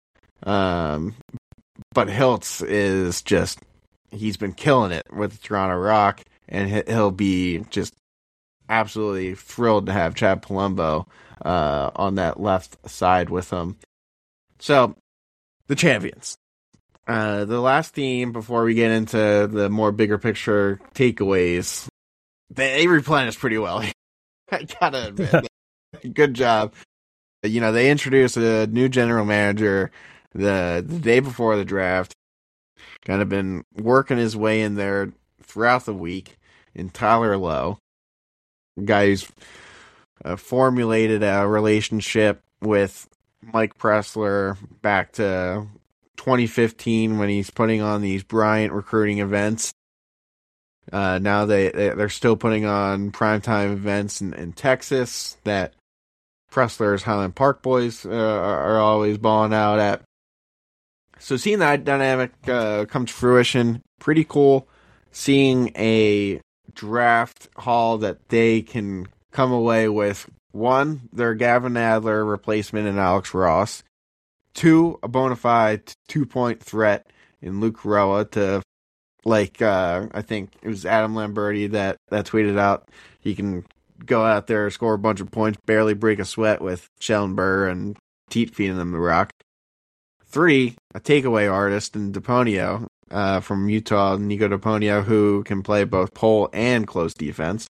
but Hiltz is just, he's been killing it with the Toronto Rock, and he'll be just absolutely thrilled to have Chad Palumbo on that left side with him. So, the champions. The last theme before we get into the more bigger picture takeaways, they replenished pretty well. I gotta admit, good job. They introduced a new general manager the day before the draft. Kind of been working his way in there throughout the week in Tyler Lowe. Guy who's formulated a relationship with Mike Pressler back to 2015 when he's putting on these Bryant recruiting events. Now they're still putting on primetime events in Texas that Pressler's Highland Park boys are always balling out at. So seeing that dynamic come to fruition, pretty cool. Seeing a draft haul that they can come away with, one, their Gavin Adler replacement in Alex Ross. Two, a bona fide 2-point threat in Luke Roa to, I think it was Adam Lamberti that tweeted out, he can go out there, score a bunch of points, barely break a sweat with Schellenberg and Teat feeding them the rock. Three, a takeaway artist in Deponio from Utah, Nico Deponio, who can play both pole and close defense.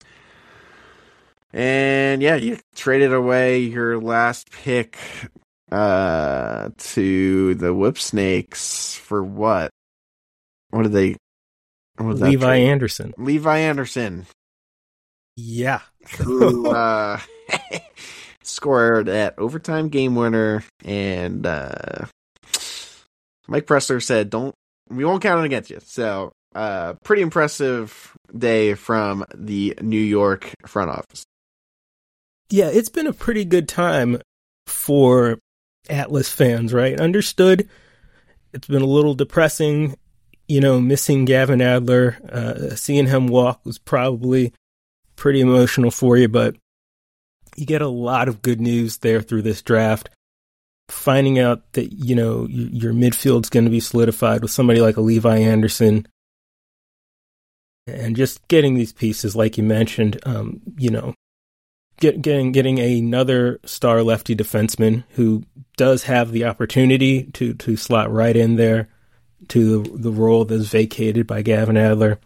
And yeah, you traded away your last pick to the Whipsnakes for what? What did they? What was Levi Anderson. Levi Anderson. Yeah. Who scored that overtime game winner, and Mike Pressler said, we won't count it against you. So, pretty impressive day from the New York front office. Yeah, it's been a pretty good time for Atlas fans, right? Understood. It's been a little depressing, missing Gavin Adler. Seeing him walk was probably pretty emotional for you, but you get a lot of good news there through this draft. Finding out that, your midfield's going to be solidified with somebody like a Levi Anderson, and just getting these pieces, like you mentioned, getting another star lefty defenseman who does have the opportunity to slot right in there to the role that's vacated by Gavin Adler.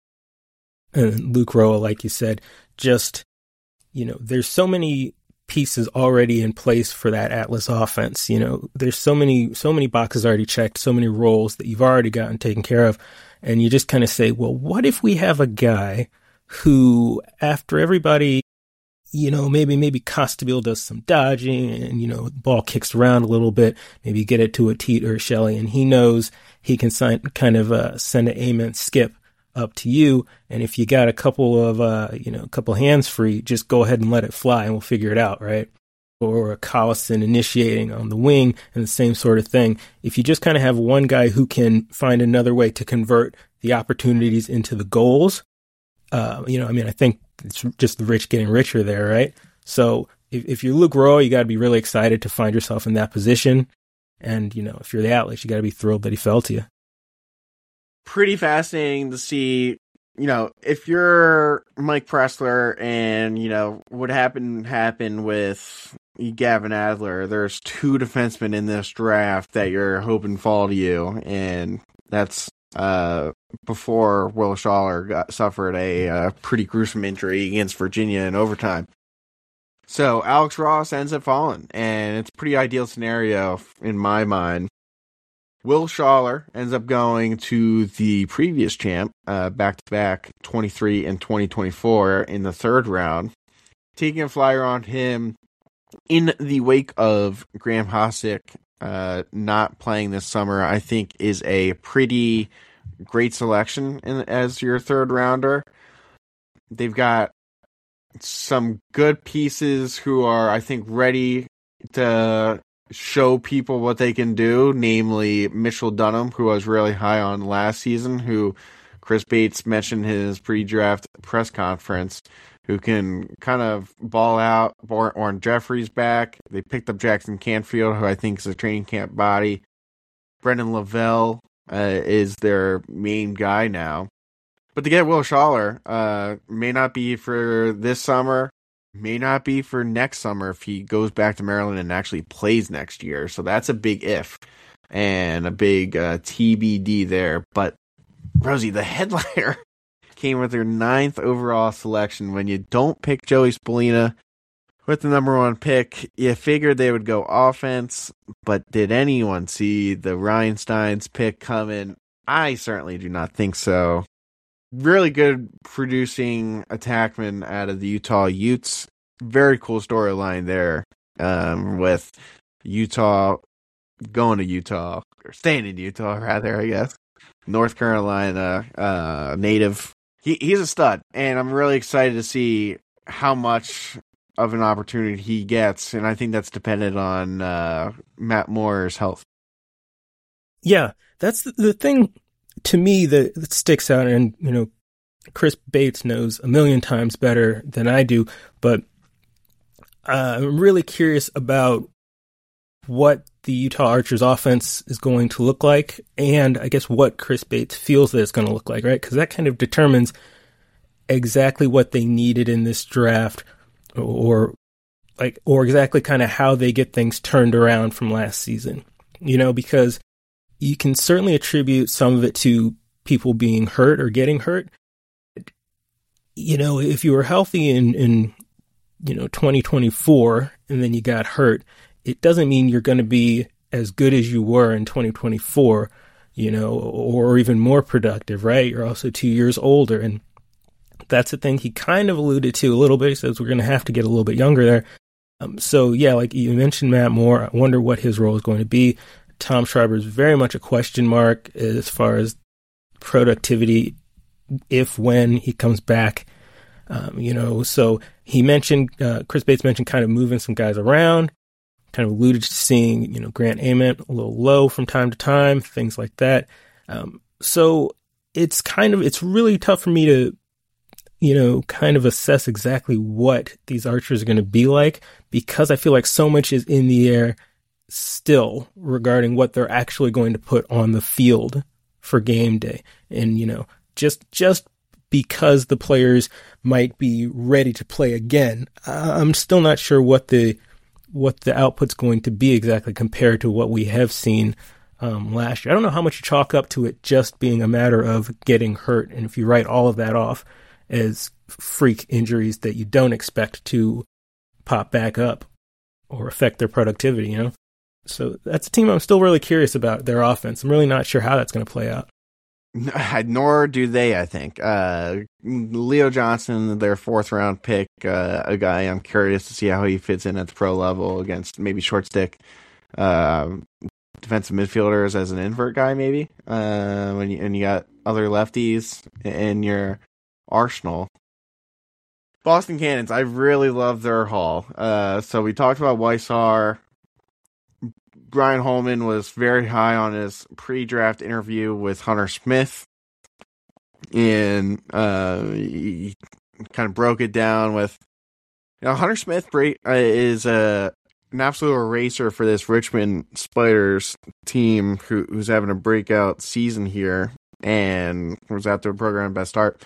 And Luke Roa, like you said, just, there's so many pieces already in place for that Atlas offense. There's so many boxes already checked, so many roles that you've already gotten taken care of. And you just kind of say, well, what if we have a guy who, after everybody, maybe Costabile does some dodging and, the ball kicks around a little bit, maybe get it to a Teat or a Shelley, and he knows he can send an amen skip up to you. And if you got a couple of, hands free, just go ahead and let it fly and we'll figure it out, right? Or a Collison initiating on the wing and the same sort of thing. If you just kind of have one guy who can find another way to convert the opportunities into the goals, I think it's just the rich getting richer there, right? So if you're Luke Roa, you got to be really excited to find yourself in that position. And, if you're the Atlas, you got to be thrilled that he fell to you. Pretty fascinating to see, if you're Mike Pressler and, what happened with Gavin Adler. There's two defensemen in this draft that you're hoping fall to you, and that's before Will Schaller suffered a pretty gruesome injury against Virginia in overtime. So Alex Ross ends up falling, and it's a pretty ideal scenario in my mind. Will Schaller ends up going to the previous champ, back-to-back 23 and 2024 in the third round. Taking a flyer on him in the wake of Graham Hossack not playing this summer, I think is a pretty great selection as your third rounder. They've got some good pieces who are, I think, ready to show people what they can do, namely Mitchell Dunham, who I was really high on last season, who Chris Bates mentioned in his pre-draft press conference, who can kind of ball out. Warren Jeffries back. They picked up Jackson Canfield, who I think is a training camp body. Brendan Lavelle is their main guy now. But to get Will Schaller may not be for this summer, may not be for next summer if he goes back to Maryland and actually plays next year. So that's a big if and a big TBD there. But Rosie, the headliner came with their 9th overall selection. When you don't pick Joey Spallina with the number 1 pick, you figured they would go offense, but did anyone see the Ryan Steins pick coming? I certainly do not think so. Really good producing attackman out of the Utah Utes. Very cool storyline there, with Utah going to Utah, or staying in Utah rather, I guess. North Carolina native he's a stud, and I'm really excited to see how much of an opportunity he gets, and I think that's dependent on Matt Moore's health. Yeah, that's the thing to me that sticks out, and Chris Bates knows a million times better than I do, but I'm really curious about what the Utah Archers offense is going to look like, and I guess what Chris Bates feels that it's going to look like, right? Because that kind of determines exactly what they needed in this draft, or exactly kind of how they get things turned around from last season. Because you can certainly attribute some of it to people being hurt or getting hurt. If you were healthy in 2024 and then you got hurt, it doesn't mean you're going to be as good as you were in 2024, or even more productive, right? You're also 2 years older. And that's the thing he kind of alluded to a little bit. He says we're going to have to get a little bit younger there. So yeah, like you mentioned Matt Moore, I wonder what his role is going to be. Tom Schreiber is very much a question mark as far as productivity when he comes back. So he mentioned, Chris Bates mentioned kind of moving some guys around, kind of alluded to seeing, Grant Ament a little low from time to time, things like that. So it's really tough for me to, kind of assess exactly what these Archers are going to be like, because I feel like so much is in the air still regarding what they're actually going to put on the field for game day. And, just because the players might be ready to play again, I'm still not sure what the output's going to be exactly compared to what we have seen last year. I don't know how much you chalk up to it just being a matter of getting hurt, and if you write all of that off as freak injuries that you don't expect to pop back up or affect their productivity, So that's a team I'm still really curious about, their offense. I'm really not sure how that's going to play out. Nor do they, I think. Leo Johnson, their 4th-round pick, a guy I'm curious to see how he fits in at the pro level against maybe short stick defensive midfielders as an invert guy, maybe. When you got other lefties in your arsenal. Boston Cannons, I really love their haul. So we talked about Weishaupt. Brian Holman was very high on his pre-draft interview with Hunter Smith, and he kind of broke it down with, Hunter Smith is an absolute eraser for this Richmond Spiders team who's having a breakout season here and was out to a program best start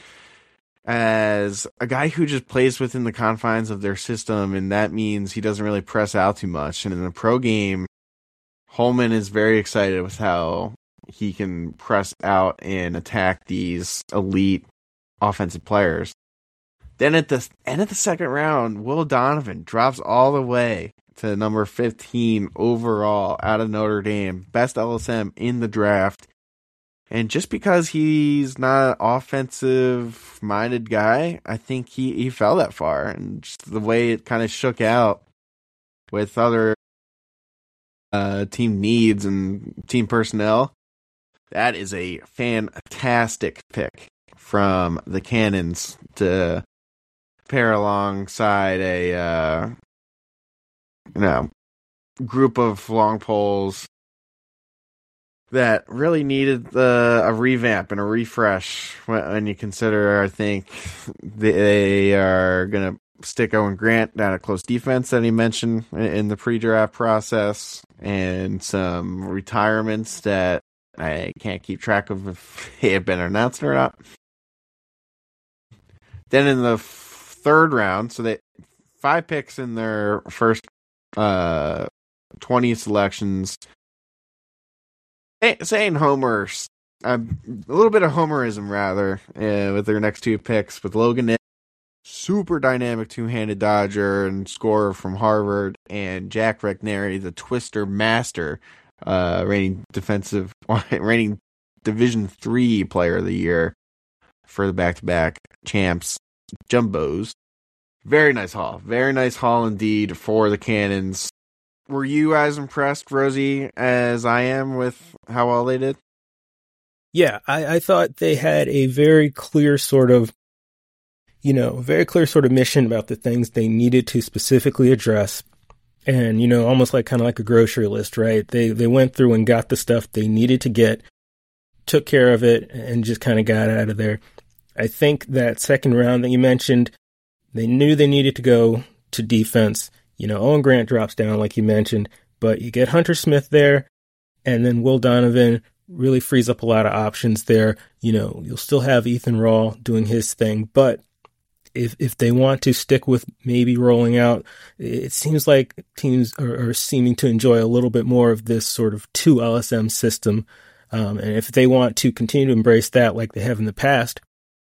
as a guy who just plays within the confines of their system, and that means he doesn't really press out too much. And in the pro game, Holman is very excited with how he can press out and attack these elite offensive players. Then at the end of the second round, Will Donovan drops all the way to number 15 overall out of Notre Dame, best LSM in the draft. And just because he's not an offensive-minded guy, I think he fell that far. And just the way it kind of shook out with other team needs and team personnel, that is a fantastic pick from the Cannons to pair alongside a group of long poles that really needed a revamp and a refresh when you consider, I think, they are going to stick Owen Grant down at close defense that he mentioned in the pre-draft process, and some retirements that I can't keep track of if they have been announced or not. Then in the 3rd round, so they 5 picks in their first 20 selections. Saying Homer, a little bit of Homerism rather, with their next 2 picks with Logan Nick, super dynamic two-handed dodger and scorer from Harvard, and Jack Regneri, the twister master, reigning Division III Player of the Year for the back-to-back champs, Jumbos. Very nice haul indeed for the Cannons. Were you as impressed, Rosie, as I am with how well they did? Yeah, I thought they had a very clear sort of mission about the things they needed to specifically address. And, almost like kind of like a grocery list, right? They went through and got the stuff they needed to get, took care of it, and just kind of got out of there. I think that second round that you mentioned, they knew they needed to go to defense. Owen Grant drops down, like you mentioned, but you get Hunter Smith there, and then Will Donovan really frees up a lot of options there. You'll still have Ethan Rawl doing his thing, but if they want to stick with maybe rolling out, it seems like teams are seeming to enjoy a little bit more of this sort of 2 LSM system. And if they want to continue to embrace that like they have in the past,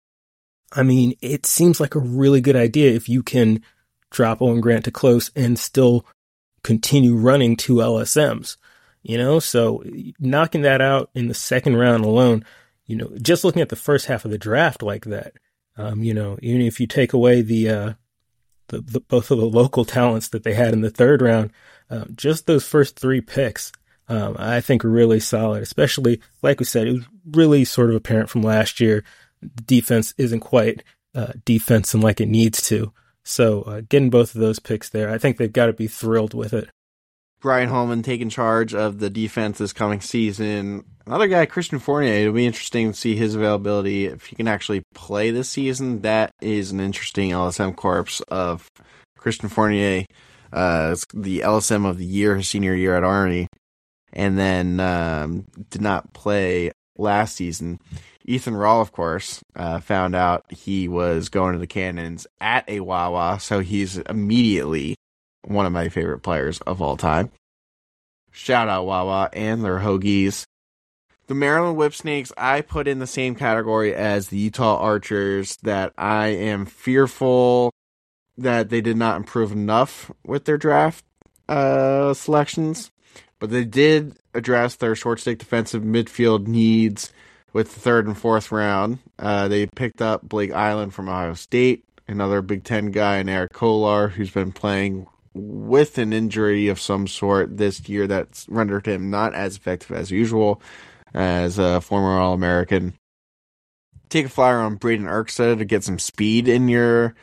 it seems like a really good idea if you can drop Owen Grant to close and still continue running 2 LSMs, so knocking that out in the second round alone, just looking at the first half of the draft like that, even if you take away the both of the local talents that they had in the third round, just those first 3 picks, I think are really solid, especially, like we said, it was really sort of apparent from last year, the defense isn't quite defensing like it needs to. So getting both of those picks there, I think they've got to be thrilled with it. Brian Holman taking charge of the defense this coming season. Another guy, Christian Fournier, it'll be interesting to see his availability. If he can actually play this season, that is an interesting LSM corpse of Christian Fournier, the LSM of the year, his senior year at Army, and then did not play last season. Ethan Rawl, of course, found out he was going to the Cannons at a Wawa, so he's immediately one of my favorite players of all time. Shout out Wawa and their Hoagies. The Maryland Whipsnakes, I put in the same category as the Utah Archers, that I am fearful that they did not improve enough with their draft selections, but they did address their short stick defensive midfield needs with the third and fourth round. They picked up Blake Island from Ohio State, another Big Ten guy, and Eric Kolar, who's been playing with an injury of some sort this year that's rendered him not as effective as usual as a former All-American. Take a flyer on Braden Erkstead to get some speed in your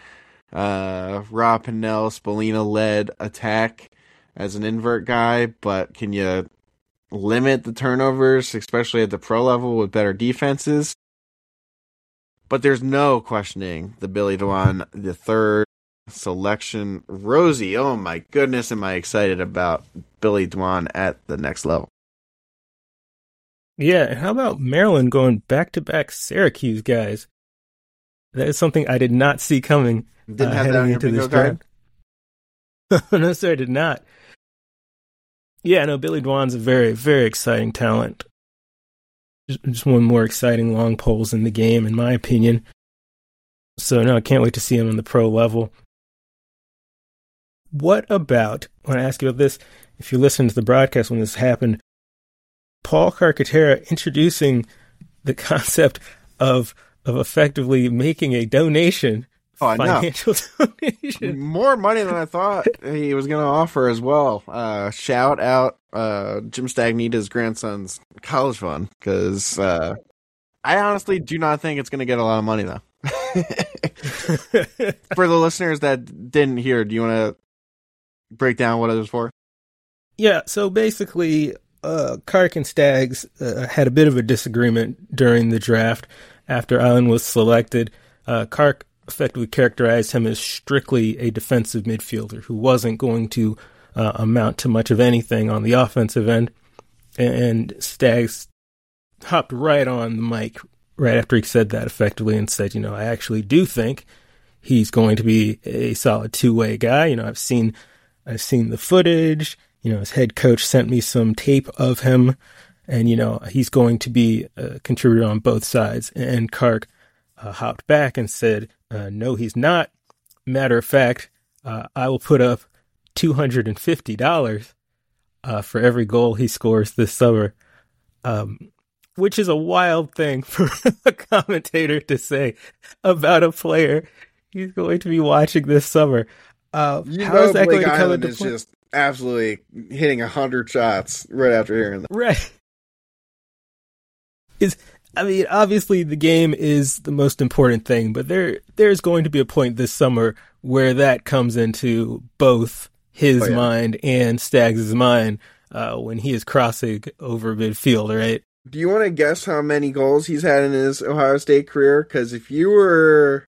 Rob Pennell, Spallina-led attack as an invert guy, but can you limit the turnovers, especially at the pro level with better defenses? But there's no questioning the Billy Dwan, the third selection. Rosie, oh my goodness, am I excited about Billy Dwan at the next level. Yeah, and how about Maryland going back-to-back Syracuse guys? That is something I did not see coming. Didn't have that on your bingo card? No, sir, I did not. Yeah, no, Billy Dwan's a very, very exciting talent. Just one more exciting long poles in the game, in my opinion. So, no, I can't wait to see him on the pro level. What about, I want to ask you about this, if you listened to the broadcast when this happened, Paul Carcaterra introducing the concept of effectively making a donation, financial donation. More money than I thought he was going to offer as well. Shout out Jim Stagnita's grandson's college fund, because I honestly do not think it's going to get a lot of money, though. For the listeners that didn't hear, do you want to break down what it was for? Yeah, so basically, Kark and Stags had a bit of a disagreement during the draft after Island was selected. Kark effectively characterized him as strictly a defensive midfielder who wasn't going to amount to much of anything on the offensive end. And Stags hopped right on the mic right after he said that effectively and said, I actually do think he's going to be a solid two-way guy. I've seen the footage. His head coach sent me some tape of him, and, he's going to be a contributor on both sides. And Kark hopped back and said, no, he's not. Matter of fact, I will put up $250 for every goal he scores this summer, which is a wild thing for a commentator to say about a player he's going to be watching this summer. How is that going to come into play? Just absolutely hitting 100 shots right after hearing that. Right. I mean, obviously the game is the most important thing, but there's going to be a point this summer where that comes into both his mind and Stags' mind when he is crossing over midfield, right? Do you want to guess how many goals he's had in his Ohio State career? Because if you were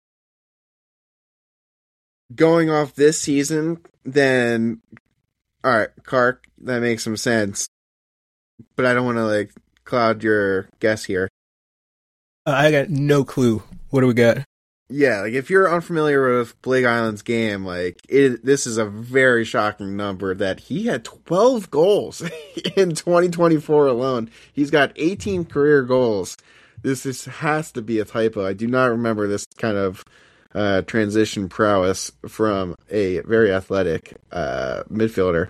going off this season, then all right, Kark, that makes some sense. But I don't want to cloud your guess here. I got no clue. What do we got? Yeah, if you're unfamiliar with Blake Island's game, this is a very shocking number that he had 12 goals in 2024 alone. He's got 18 career goals. This has to be a typo. I do not remember this kind of transition prowess from a very athletic midfielder.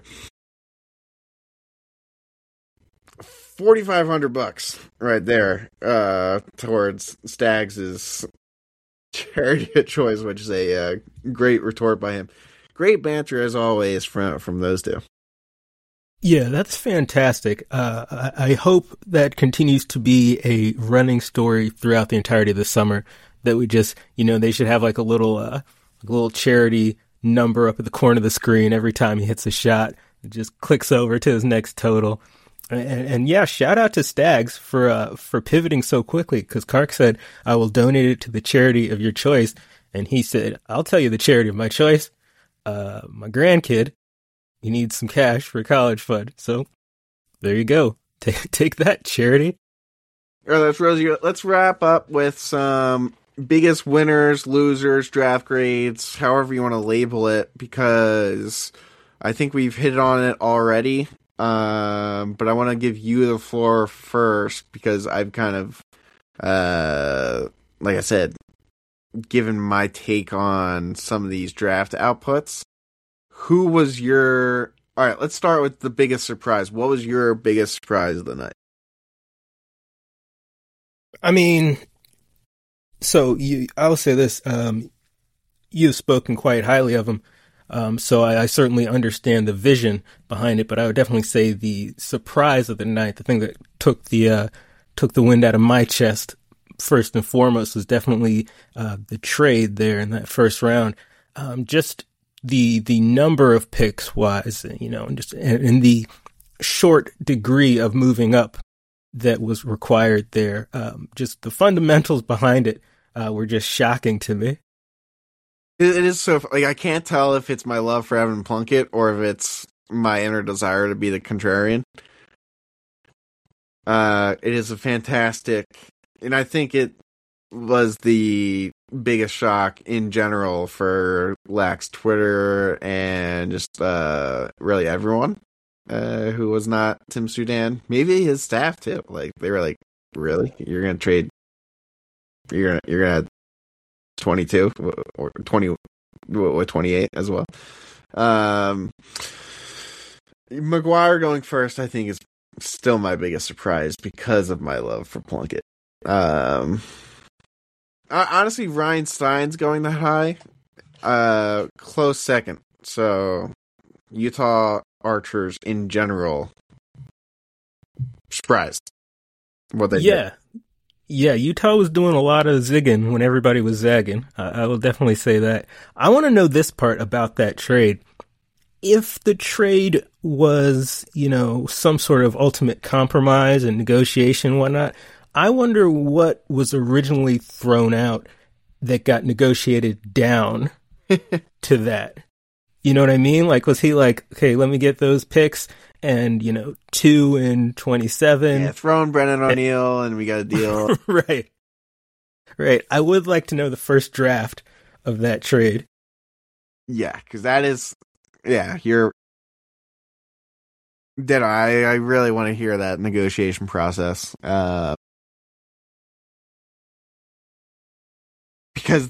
$4,500 right there towards Stags' charity of choice, which is a great retort by him. Great banter as always from those two. Yeah, that's fantastic. I hope that continues to be a running story throughout the entirety of the summer. That we just, they should have a little charity number up at the corner of the screen every time he hits a shot. It just clicks over to his next total. And yeah, shout out to Stags for pivoting so quickly, because Kark said, I will donate it to the charity of your choice. And he said, I'll tell you the charity of my choice. My grandkid, he needs some cash for a college fund. So there you go. Take that, charity. All right, Rosie, let's wrap up with some biggest winners, losers, draft grades, however you want to label it, because I think we've hit on it already. But I want to give you the floor first because I've kind of, like I said, given my take on some of these draft outputs. Who was your... All right, let's start with the biggest surprise. What was your biggest surprise of the night? I mean, so I'll say this. You've spoken quite highly of him. So I certainly understand the vision behind it, but I would definitely say the surprise of the night, the thing that took the wind out of my chest first and foremost, was definitely the trade there in that first round. Just the number of picks wise, and just in the short degree of moving up that was required there. Just the fundamentals behind it were just shocking to me. It is so, I can't tell if it's my love for Evan Plunkett or if it's my inner desire to be the contrarian. It is a fantastic, and I think it was the biggest shock in general for Lax Twitter and just really everyone who was not Tim Sudan. Maybe his staff too. They were like, really? You're going to trade? You're going to 22 or 20 with 28 as well. McGuire going first, I think, is still my biggest surprise because of my love for Plunkett. Honestly, Ryan Stein's going that high. Close second. So Utah Archers in general, surprised what they did. Yeah, Utah was doing a lot of zigging when everybody was zagging. I will definitely say that. I want to know this part about that trade. If the trade was, some sort of ultimate compromise and negotiation and whatnot, I wonder what was originally thrown out that got negotiated down to that. You know what I mean? Was he like, okay, let me get those picks and, 2 and 27. Yeah, throw in Brennan O'Neill and we got a deal. Right. I would like to know the first draft of that trade. Yeah, because that is, you're dead. I really want to hear that negotiation process. Because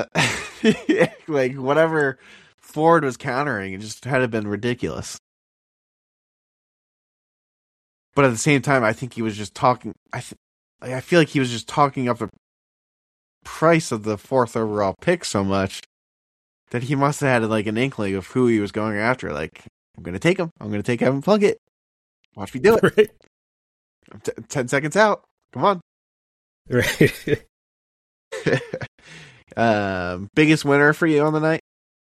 whatever Ford was countering, it just had been ridiculous. But at the same time, I think he was just talking. I feel like he was just talking up the price of the 4th overall pick so much that he must have had an inkling of who he was going after. I'm going to take him. I'm going to take Evan Plunkett. Watch me do it. Right. 10 seconds out. Come on. Right. Biggest winner for you on the night?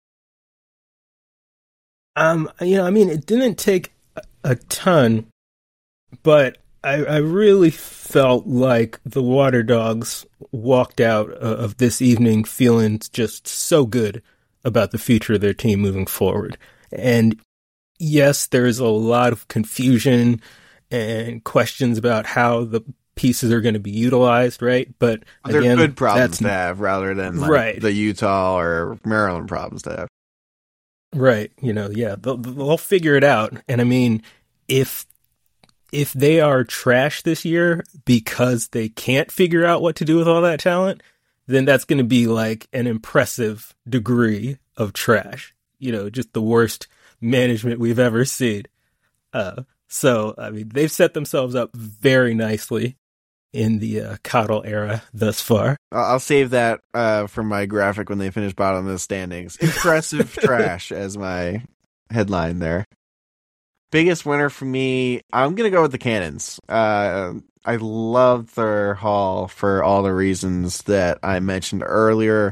I mean, it didn't take a ton, but I really felt like the Water Dogs walked out of this evening feeling just so good about the future of their team moving forward. And yes, there's a lot of confusion and questions about how the pieces are going to be utilized, right? But They're again, good problems to have rather than right. the Utah or Maryland problems to have. Right. They'll figure it out. And I mean, if they are trash this year because they can't figure out what to do with all that talent, then that's going to be like an impressive degree of trash. Just the worst management we've ever seen. So, I mean, they've set themselves up very nicely in the Cottle era thus far. I'll save that for my graphic when they finish bottom of the standings. Impressive trash as my headline there. Biggest winner for me, I'm going to go with the Cannons. I love their haul for all the reasons that I mentioned earlier.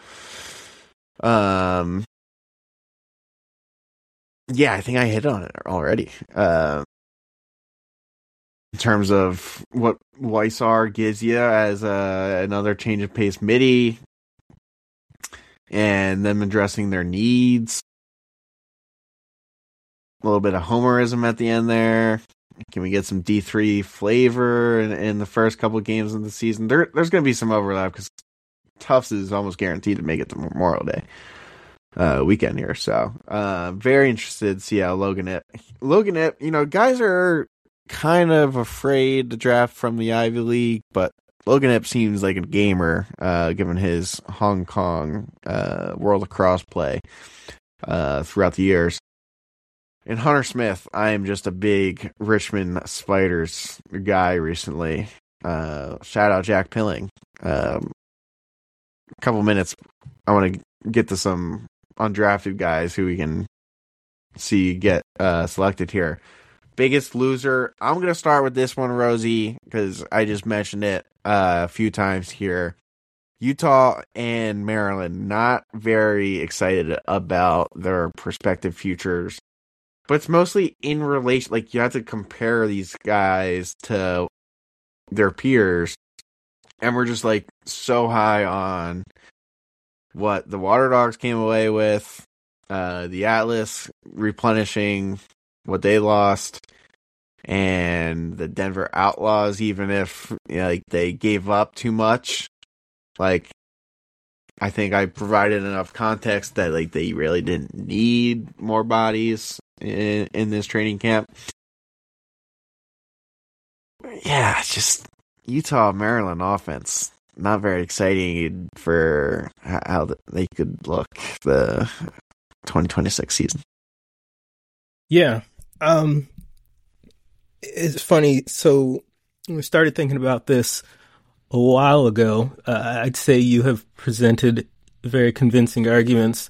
Yeah, I think I hit on it already. In terms of what Weissar gives you as another change of pace midi, and them addressing their needs. A little bit of homerism at the end there. Can we get some D3 flavor in the first couple of games of the season? There's going to be some overlap because Tufts is almost guaranteed to make it to Memorial Day weekend here. So very interested to see how Logan Ip, guys are kind of afraid to draft from the Ivy League, but Logan Ip seems like a gamer given his Hong Kong World Lacrosse play throughout the years. And Hunter Smith, I am just a big Richmond Spiders guy recently. Shout out Jack Pilling. A couple minutes, I want to get to some undrafted guys who we can see get selected here. Biggest loser, I'm going to start with this one, Rosie, because I just mentioned it a few times here. Utah and Maryland, not very excited about their prospective futures. But it's mostly in relation, like you have to compare these guys to their peers. And we're just like so high on what the Water Dogs came away with, the Atlas replenishing what they lost, and the Denver Outlaws, even if like they gave up too much. Like, I think I provided enough context that like they really didn't need more bodies in this training camp. Yeah, it's just Utah Maryland offense, not very exciting for how they could look the 2026 season. Yeah. It's funny. So we started thinking about this a while ago. I'd say you have presented very convincing arguments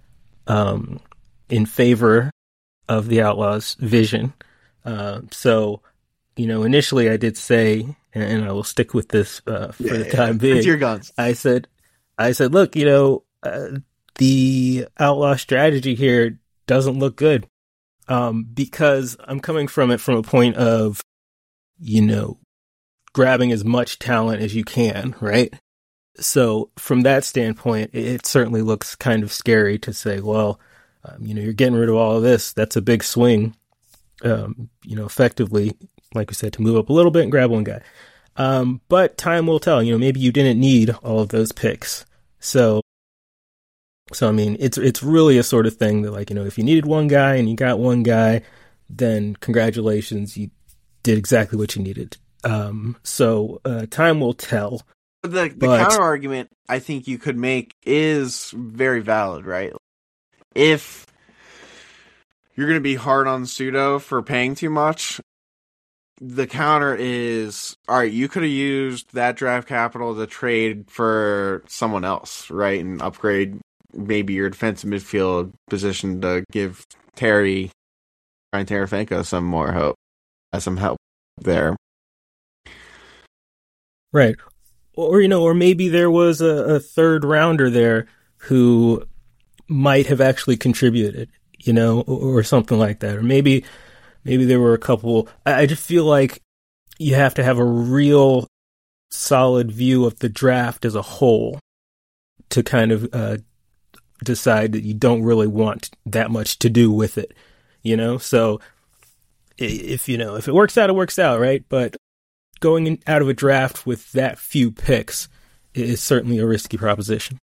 in favor of the Outlaws' vision. So, initially I did say, and I will stick with this for the time being. It's your guns. I said, look, the Outlaw strategy here doesn't look good. Because I'm coming from it from a point of, grabbing as much talent as you can, right? So from that standpoint, it certainly looks kind of scary to say, well, you're getting rid of all of this. That's a big swing, effectively, like we said, to move up a little bit and grab one guy. But time will tell, maybe you didn't need all of those picks. So I mean, it's really a sort of thing that, like, if you needed one guy and you got one guy, then congratulations, you did exactly what you needed. So time will tell. The counter argument I think you could make is very valid, right? If you're going to be hard on Pseudo for paying too much, the counter is, all right, you could have used that draft capital to trade for someone else, right? And upgrade maybe your defensive midfield position to give Ryan Terefenko some help there. Right. or maybe there was a third rounder there who might have actually contributed, or something like that. Or maybe there were a couple. I just feel like you have to have a real solid view of the draft as a whole to kind of decide that you don't really want that much to do with it, So if it works out, it works out, right? But going out of a draft with that few picks is certainly a risky proposition.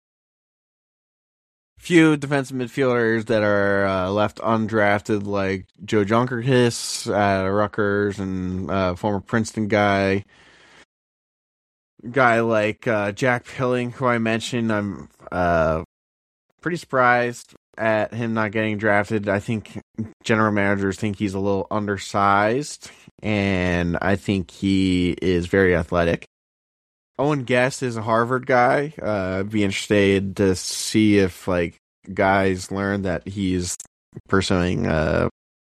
Few defensive midfielders that are left undrafted, like Joe Junkerkiss at Rutgers and former Princeton guy like Jack Pilling, who I mentioned. I'm pretty surprised at him not getting drafted. I think general managers think he's a little undersized, and I think he is very athletic. Owen Guest is a Harvard guy. I'd be interested to see if guys learn that he's pursuing a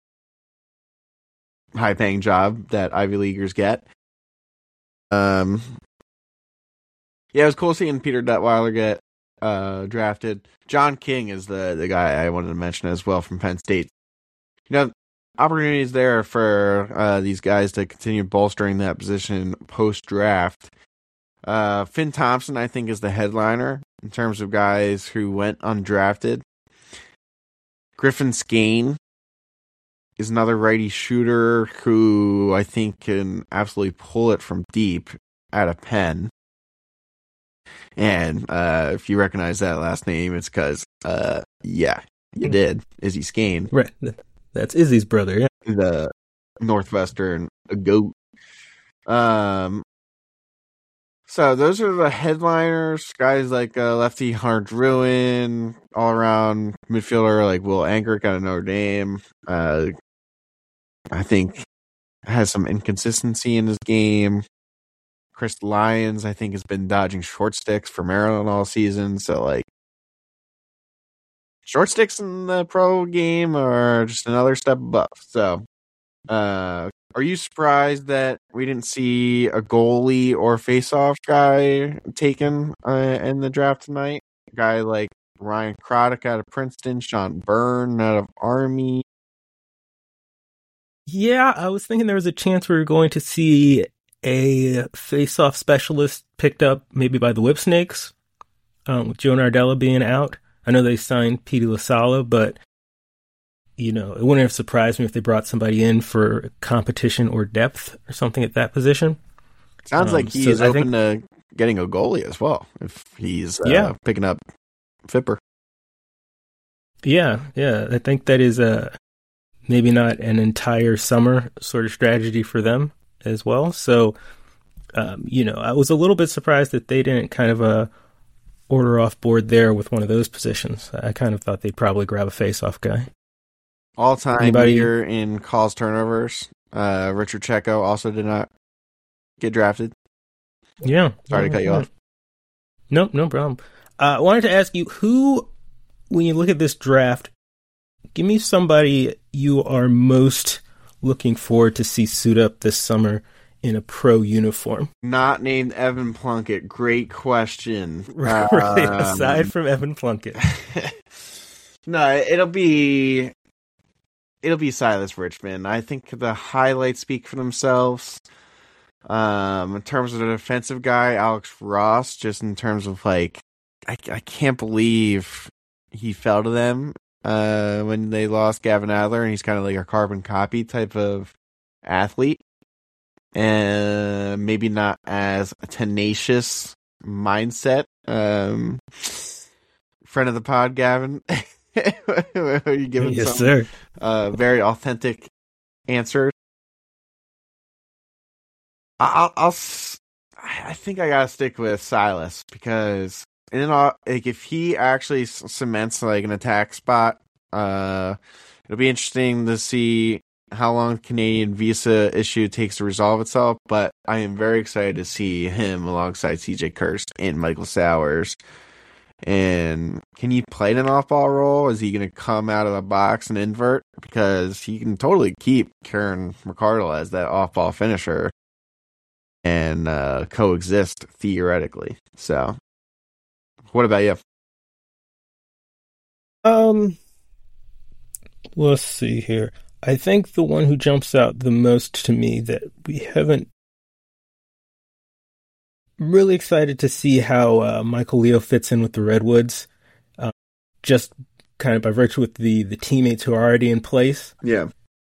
high-paying job that Ivy Leaguers get. Yeah, it was cool seeing Peter Detweiler get drafted. John King is the guy I wanted to mention as well from Penn State. Opportunities there for these guys to continue bolstering that position post-draft. Finn Thompson, I think, is the headliner in terms of guys who went undrafted. Griffin Skane is another righty shooter who I think can absolutely pull it from deep out of Penn. And if you recognize that last name, it's because, yeah, you did. Izzy Skane. Right. That's Izzy's brother, yeah. The Northwestern GOAT. So those are the headliners. Guys like lefty Hunter Druin, all-around midfielder like Will Angrick out of Notre Dame. I think has some inconsistency in his game. Chris Lyons, I think, has been dodging short sticks for Maryland all season. So, short sticks in the pro game are just another step above. So, are you surprised that we didn't see a goalie or face-off guy taken in the draft tonight? A guy like Ryan Croddick out of Princeton, Sean Byrne out of Army. Yeah, I was thinking there was a chance we were going to see a face-off specialist picked up maybe by the Whipsnakes, with Joe Nardella being out. I know they signed Petey LaSala, but it wouldn't have surprised me if they brought somebody in for competition or depth or something at that position. Sounds like he is open to getting a goalie as well, if he's picking up Fipper. Yeah. I think that is maybe not an entire summer sort of strategy for them as well. So, I was a little bit surprised that they didn't kind of order off board there with one of those positions. I kind of thought they'd probably grab a face-off guy. All-time leader in calls turnovers. Richard Checo also did not get drafted. Yeah. Sorry to cut you off. No problem. I wanted to ask you, who, when you look at this draft, give me somebody you are most looking forward to see suit up this summer in a pro uniform. Not named Evan Plunkett. Great question. Right, aside from Evan Plunkett. No, it'll be Silas Richmond. I think the highlights speak for themselves. In terms of the defensive guy, Alex Ross, just in terms of I can't believe he fell to them when they lost Gavin Adler, and he's kind of like a carbon copy type of athlete. And maybe not as a tenacious mindset. Friend of the pod, Gavin. Are you giving yes, sir. Very authentic answers? I think I gotta stick with Silas because if he actually cements an attack spot, it'll be interesting to see how long the Canadian visa issue takes to resolve itself. But I am very excited to see him alongside CJ Kirst and Michael Sowers. And can he play an off-ball role? Is he going to come out of the box and invert? Because he can totally keep Karen McArdle as that off-ball finisher. and coexist theoretically. So, what about you? Let's see here. I think the one who jumps out the most to me that we haven't really excited to see how Michael Leo fits in with the Redwoods, just kind of by virtue with the teammates who are already in place. Yeah.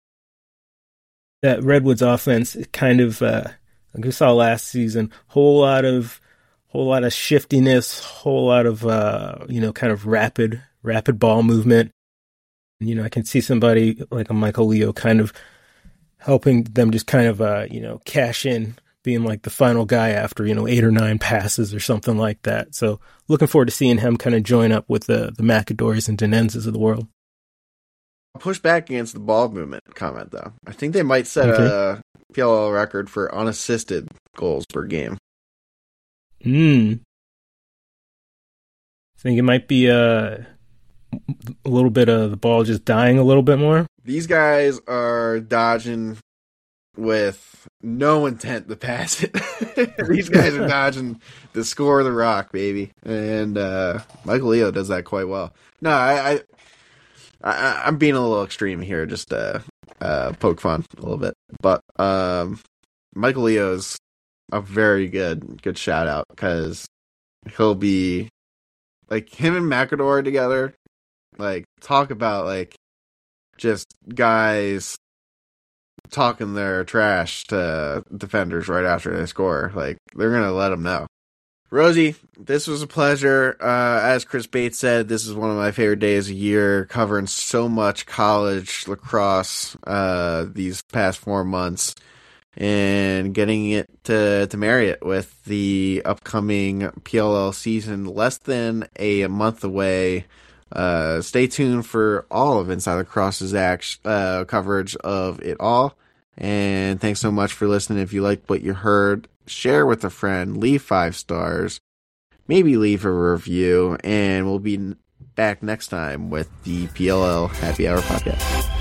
That Redwoods offense kind of, like we saw last season, whole lot of shiftiness, whole lot of kind of rapid ball movement. I can see somebody like a Michael Leo kind of helping them just kind of cash in, being like the final guy after 8 or 9 passes or something like that. So looking forward to seeing him kind of join up with the McAdories and Denenzes of the world. I'll push back against the ball movement comment, though. I think they might set a PLL record for unassisted goals per game. I think it might be a little bit of the ball just dying a little bit more. These guys are dodging with no intent to pass it. These guys are dodging to score the rock, baby. And Michael Leo does that quite well. No, I'm being a little extreme here, just poke fun a little bit. But Michael Leo's a very good shout out, because he'll be like him and McAdor together. Like, talk about like just guys talking their trash to defenders right after they score. Like, they're gonna let them know. Rosie, this was a pleasure. As Chris Bates said, this is one of my favorite days of year, covering so much college lacrosse these past 4 months, and getting it to Marriott with the upcoming PLL season less than a month away. Stay tuned for all of Inside Lacrosse's coverage of it all. And thanks so much for listening. If you liked what you heard, share with a friend, leave 5 stars, maybe leave a review, and we'll be back next time with the PLL Happy Hour Podcast.